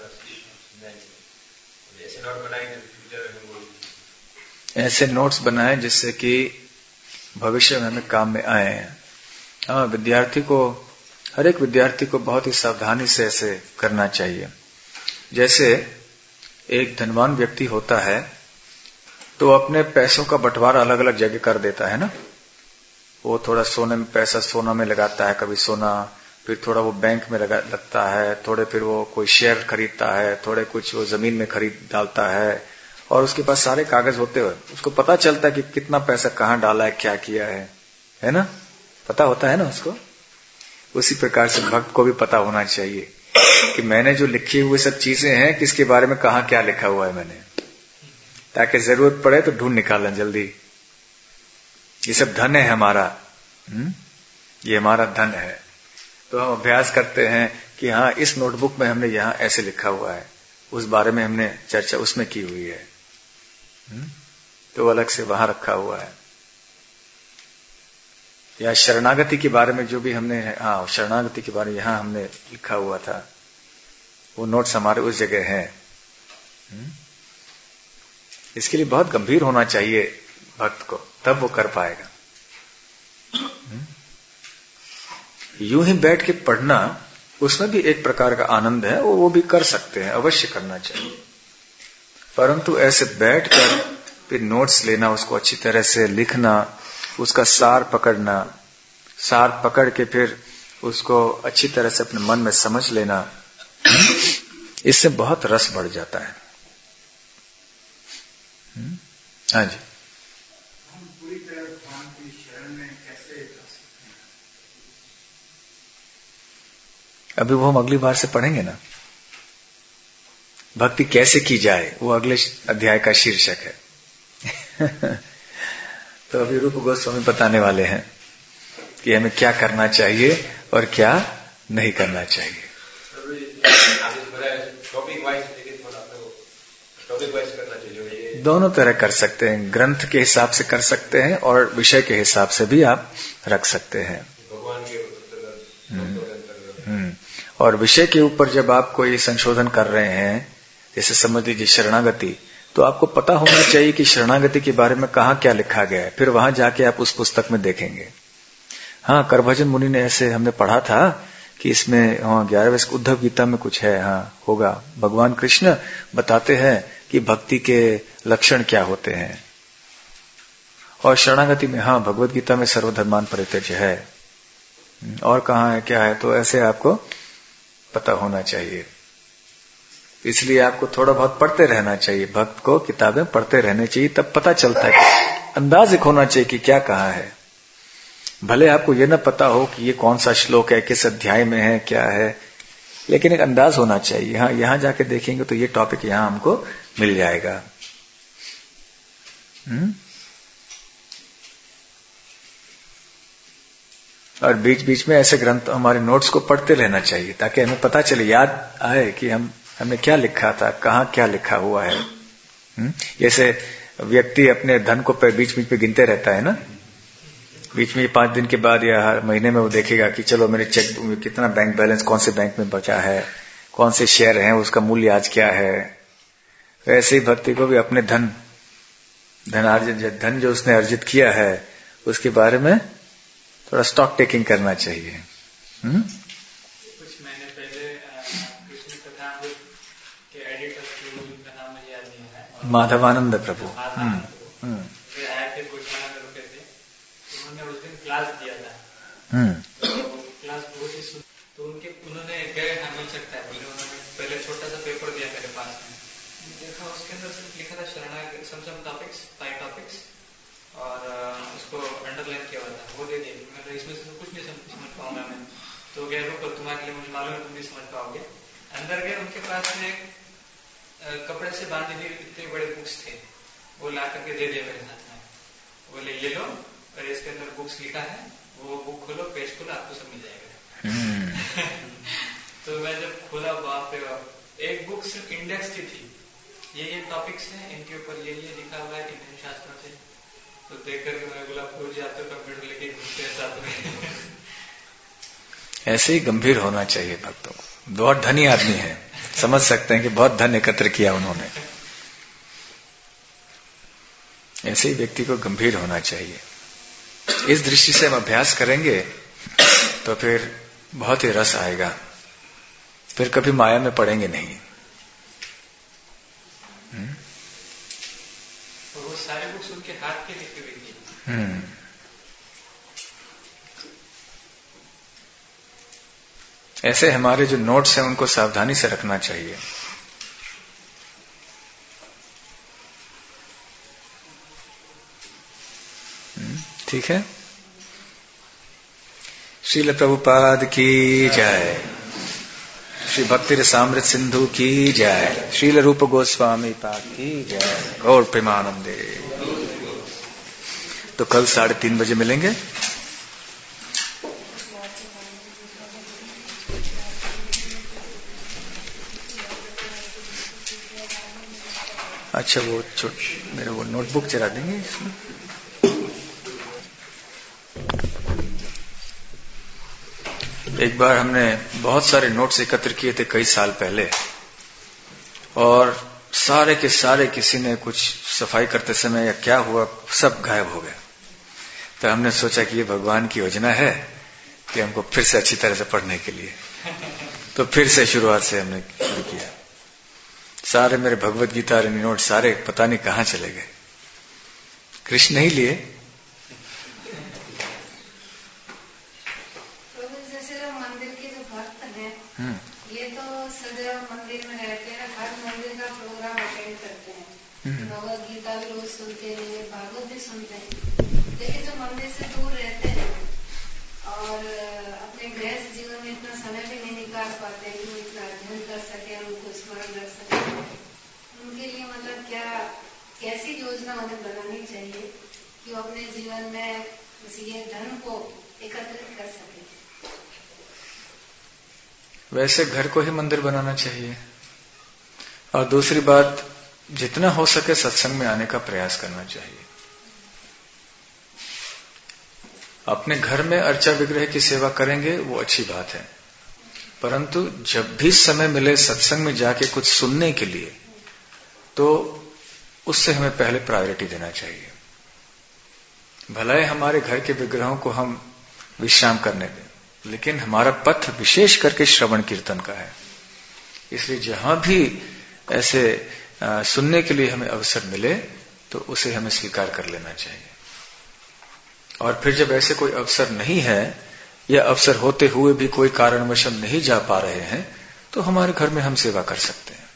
[SPEAKER 3] ऐसे नोट बनाएंगे तो फ्यूचर में वो
[SPEAKER 1] ऐसे नोट्स बनाए जिससे कि भविष्य में हमें काम में आए हैं। हाँ, विद्यार्थी को, हर एक विद्यार्थी को बहुत ही सावधानी से ऐसे करना चाहिए। जैसे एक धनवान व्यक्ति होता है तो अपने पैसों का बंटवारा अलग अलग जगह कर देता है ना। वो थोड़ा सोने में पैसा सोना में लगाता है, कभी सोना, फिर थोड़ा वो बैंक में लगा लगता है, थोड़े फिर वो कोई शेयर खरीदता है, थोड़े कुछ वो जमीन में खरीद डालता है, और उसके पास सारे कागज होते हुए उसको पता चलता है कि कितना पैसा कहाँ डाला है, क्या किया है, है ना, पता होता है ना उसको। उसी प्रकार से भक्त को भी पता होना चाहिए कि मैंने जो लिखी हुई सब चीजें हैं, किसके बारे में कहाँ क्या लिखा हुआ है मैंने, ताकि जरूरत पड़े तो ढूंढ निकालें जल्दी। ये सब धन है हमारा, हुँ? ये हमारा धन है। तो हम अभ्यास करते हैं कि हाँ, इस नोटबुक में हमने यहाँ ऐसे लिखा हुआ है, उस बारे में हमने चर्चा उसमें की हुई है, हुँ? तो अलग से वहां रखा हुआ है। या शरणागति के बारे में जो भी हमने, हाँ शरणागति के बारे में यहाँ हमने लिखा हुआ था, वो नोट्स हमारे उस जगह हैं। इसके लिए बहुत गंभीर होना चाहिए भक्त को, तब वो कर पाएगा। यूं ही बैठ के पढ़ना, उसमें भी एक प्रकार का आनंद है, वो वो भी कर सकते हैं, अवश्य करना चाहिए। परंतु ऐसे बैठकर फिर नोट्स लेना, उसको अच्छी तरह से लिखना, उसका सार पकड़ना, सार पकड़ के फिर उसको अच्छी तरह से अपने मन में समझ लेना, इससे बहुत रस बढ़ जाता है। हाँ जी।
[SPEAKER 9] हम पूरी तरह भगवान की शरण में कैसे जा सकते हैं?
[SPEAKER 1] अभी वो हम अगली बार से पढ़ेंगे ना, भक्ति कैसे की जाए, वो अगले अध्याय का शीर्षक है। तो अभी रूप गोस्वामी बताने वाले हैं कि हमें क्या करना चाहिए और क्या नहीं करना चाहिए। दोनों तरह कर सकते हैं, ग्रंथ के हिसाब से कर सकते हैं और विषय के हिसाब से भी आप रख सकते हैं।
[SPEAKER 3] भगवान के
[SPEAKER 1] हम्म और विषय के ऊपर जब आप कोई संशोधन कर रहे हैं, जैसे समझ लीजिए शरणागति, तो आपको पता होना चाहिए कि शरणागति के बारे में कहाँ क्या लिखा गया है, फिर वहां जाके आप उस पुस्तक में देखेंगे। हाँ, करभजन मुनि ने ऐसे हमने पढ़ा था कि इसमें हाँ ग्यारहवें उद्धव गीता में कुछ है, हाँ होगा, भगवान कृष्ण बताते हैं कि भक्ति के लक्षण क्या होते हैं। और शरणागति में हाँ भगवत गीता में सर्वधर्मान परित्यज्य है, और कहाँ है क्या है, तो ऐसे आपको पता होना चाहिए। इसलिए आपको थोड़ा बहुत पढ़ते रहना चाहिए, भक्त को किताबें पढ़ते रहने चाहिए, तब पता चलता है, अंदाज एक होना चाहिए कि क्या कहा है। भले आपको ये न पता हो कि ये कौन सा श्लोक है, किस अध्याय में है, क्या है, लेकिन एक अंदाज होना चाहिए। हाँ, यहां जाके देखेंगे तो ये टॉपिक यहां हमको मिल जाएगा। हुँ? और बीच बीच में ऐसे ग्रंथ, हमारे नोट्स को पढ़ते रहना चाहिए, ताकि हमें पता चले, याद आए कि हम हमने क्या लिखा था, कहाँ क्या लिखा हुआ है। हुँ? जैसे व्यक्ति अपने धन को बीच बीच में गिनते रहता है ना, बीच में पांच दिन के बाद या हर महीने में वो देखेगा कि चलो मेरे चेक में कितना बैंक बैलेंस, कौन से बैंक में बचा है, कौन से शेयर हैं, उसका मूल्य आज क्या है। वैसे ही भक्ति को भी अपने धन धनार्जित धन जो उसने अर्जित किया है उसके बारे में थोड़ा स्टॉक टेकिंग करना चाहिए। हुँ?
[SPEAKER 9] कुछ महीने पहले कृष्ण कथा के एडिटर का नाम मुझे याद नहीं है,
[SPEAKER 1] माधवानंद प्रभु
[SPEAKER 9] आए थे, घोषणा में रुके थे, उन्होंने उस दिन क्लास दिया था। तो क्लास बहुत ही सुन, तो उनके उन्होंने गए हाँ मिल सकता है बोले, उन्होंने पहले छोटा सा पेपर दिया मेरे पास में, देखा उसके अंदर सिर्फ लिखा था शरणागति, some some topics, five topics, और उसको अंडरलाइन किया हुआ था, वो दे दिया। मैं इसमें से कुछ नहीं समझ पाऊंगा मैं, तो गया रुको, तुम्हारे लिए मुझे मालूम है तुम नहीं समझ पाओगे। अंदर गए, उनके पास में एक कपड़े से बांधे हुए इतने बड़े बुक्स थे, वो ला करके दे दिया मेरे हाथ में, बोले ये लो, और इसके अंदर बुक्स लिखा है, वो बुक खोलो, पेज खोलो, आपको सब मिल जाएगा। तो मैं जब खोला, बाप रे बाप, एक बुक सिर्फ इंडेक्स की थी, ये ये टॉपिक्स हैं, इनके ऊपर ये ये लिखा हुआ है इंडियन शास्त्रों से। तो देख करके मैं बोला, भूल जाते हो कंप्यूटर लेके घूमते हैं साथ में।
[SPEAKER 1] ऐसे ही गंभीर होना चाहिए भक्तों को। बहुत धनी आदमी है, समझ सकते हैं कि बहुत धन एकत्र किया उन्होंने। ऐसे ही व्यक्ति को गंभीर होना चाहिए। इस दृष्टि से हम अभ्यास करेंगे तो फिर बहुत ही रस आएगा, फिर कभी माया में पड़ेंगे नहीं। हुँ?
[SPEAKER 9] और वो सारे बुक्स उनके हाथ के लिखे हुए थे।
[SPEAKER 1] हम्म ऐसे हमारे जो नोट्स हैं उनको सावधानी से रखना चाहिए। ठीक है। श्रील प्रभुपाद की जय, श्री भक्ति रसामृत सिंधु की जय, श्रील रूप गोस्वामी पाद की जय, गौर प्रेमानंदे। तो कल साढ़े तीन बजे मिलेंगे। अच्छा, वो छोट मेरे वो नोटबुक चला देंगे इसमें। एक बार हमने बहुत सारे नोट्स एकत्र किए थे कई साल पहले, और सारे के सारे किसी ने कुछ सफाई करते समय या क्या हुआ, सब गायब हो गया। तो हमने सोचा कि ये भगवान की योजना है कि हमको फिर से अच्छी तरह से पढ़ने के लिए। तो फिर से शुरुआत से हमने शुरू किया। सारे मेरे भगवत गीता नोट सारे पता नहीं कहाँ चले गए, कृष्ण नहीं लिए।
[SPEAKER 7] जैसे जो मंदिर के जो भक्त हैं ये तो सदैव मंदिर में रहते हैं, हर मंदिर का प्रोग्राम अटेंड करते हैं, भगवत गीता भी रोज सुनते हैं, भागवत भी सुनते हैं, लेकिन जो मंदिर से दूर रहते हैं और अपने गृहस्थ जीवन में इतना समय भी नहीं निकाल पाते हैं कि वो इतना अध्ययन कर सके, उनको स्मरण रख सके, उनके लिए मतलब क्या कैसी योजना उन्हें बनानी चाहिए कि वो अपने जीवन में ये धन को एकत्रित कर सके?
[SPEAKER 1] वैसे घर को ही मंदिर बनाना चाहिए, और दूसरी बात जितना हो सके सत्संग में आने का प्रयास करना चाहिए। अपने घर में अर्चा विग्रह की सेवा करेंगे वो अच्छी बात है, परंतु जब भी समय मिले सत्संग में जाके कुछ सुनने के लिए, तो उससे हमें पहले प्रायोरिटी देना चाहिए। भला ही हमारे घर के विग्रहों को हम विश्राम करने दें, लेकिन हमारा पथ विशेष करके श्रवण कीर्तन का है, इसलिए जहां भी ऐसे आ, सुनने के लिए हमें अवसर मिले तो उसे हमें स्वीकार कर लेना चाहिए। और फिर जब ऐसे कोई अवसर नहीं है या अवसर होते हुए भी कोई कारणवश हम नहीं जा पा रहे हैं, तो हमारे घर में हम सेवा कर सकते हैं,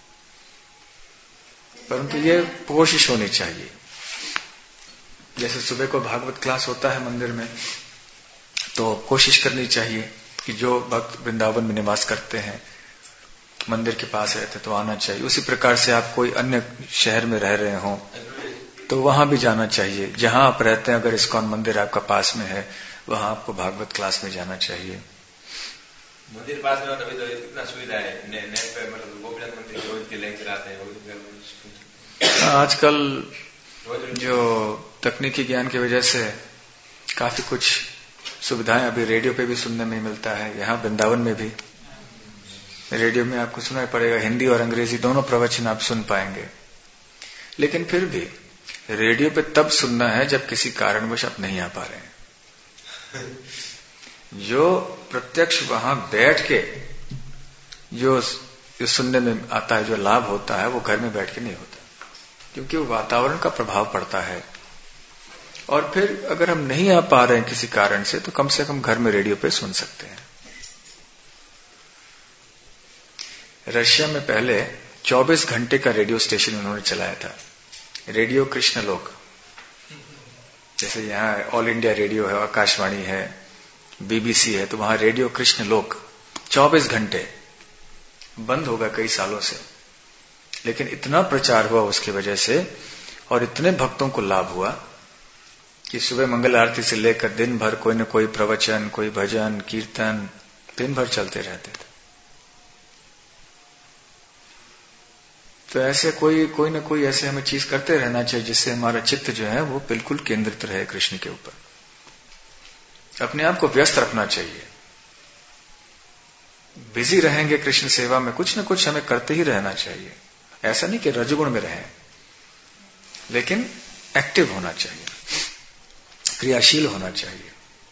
[SPEAKER 1] परंतु ये कोशिश होनी चाहिए। जैसे सुबह को भागवत क्लास होता है मंदिर में, तो कोशिश करनी चाहिए कि जो भक्त वृंदावन में निवास करते हैं, मंदिर के पास रहते तो आना चाहिए। उसी प्रकार से आप कोई अन्य शहर में रह रहे हो तो वहां भी जाना चाहिए। जहां आप रहते हैं, अगर इस्कॉन मंदिर आपका पास में है, वहां आपको भागवत क्लास में जाना चाहिए।
[SPEAKER 3] मंदिर पास में तभी तो इतना सुविधा है, ने, नेट पे मतलब गोपीनाथ मंदिर रोज के लेक्चर आते हैं।
[SPEAKER 1] आजकल जो तकनीकी ज्ञान की वजह से काफी कुछ सुविधाएं अभी रेडियो पे भी सुनने में मिलता है। यहाँ वृंदावन में भी रेडियो में आपको सुनाई पड़ेगा, हिंदी और अंग्रेजी दोनों प्रवचन आप सुन पाएंगे। लेकिन फिर भी रेडियो पे तब सुनना है जब किसी कारणवश आप नहीं आ पा रहे हैं। जो प्रत्यक्ष वहां बैठ के जो, जो सुनने में आता है, जो लाभ होता है, वो घर में बैठ के नहीं होता, क्योंकि वो वातावरण का प्रभाव पड़ता है। और फिर अगर हम नहीं आ पा रहे हैं किसी कारण से, तो कम से कम घर में रेडियो पे सुन सकते हैं। रशिया में पहले चौबीस घंटे का रेडियो स्टेशन उन्होंने चलाया था, रेडियो कृष्णलोक। जैसे यहाँ ऑल इंडिया रेडियो है, आकाशवाणी है, बीबीसी है, तो वहां रेडियो कृष्णलोक चौबीस घंटे बंद होगा कई सालों से, लेकिन इतना प्रचार हुआ उसकी वजह से और इतने भक्तों को लाभ हुआ कि सुबह मंगल आरती से लेकर दिन भर कोई न कोई प्रवचन, कोई भजन कीर्तन दिन भर चलते रहते थे। तो ऐसे कोई कोई न कोई ऐसे हमें चीज करते रहना चाहिए जिससे हमारा चित्त जो है वो बिल्कुल केंद्रित रहे कृष्ण के ऊपर। अपने आप को व्यस्त रखना चाहिए, बिजी रहेंगे कृष्ण सेवा में, कुछ न कुछ हमें करते ही रहना चाहिए। ऐसा नहीं कि रजोगुण में रहें, लेकिन एक्टिव होना चाहिए, क्रियाशील होना चाहिए।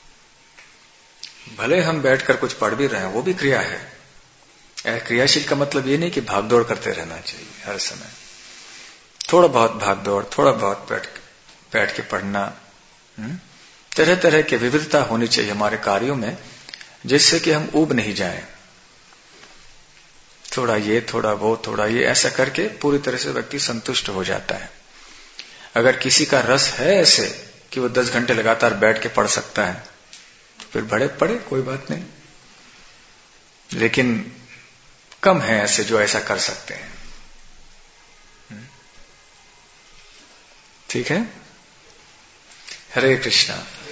[SPEAKER 1] भले हम बैठकर कुछ पढ़ भी रहे हैं, वो भी क्रिया है। क्रियाशील का मतलब ये नहीं कि भागदौड़ करते रहना चाहिए हर समय। थोड़ा बहुत भागदौड़, थोड़ा बहुत बैठ बैठ के पढ़ना, तरह तरह की विविधता होनी चाहिए हमारे कार्यों में, जिससे कि हम ऊब नहीं जाएं। थोड़ा ये, थोड़ा वो, थोड़ा ये, ऐसा करके पूरी तरह से व्यक्ति संतुष्ट हो जाता है। अगर किसी का रस है ऐसे कि वो दस घंटे लगातार बैठ के पढ़ सकता है, तो फिर बड़े पढ़े, कोई बात नहीं। लेकिन कम है ऐसे जो ऐसा कर सकते हैं। ठीक है। हरे कृष्णा।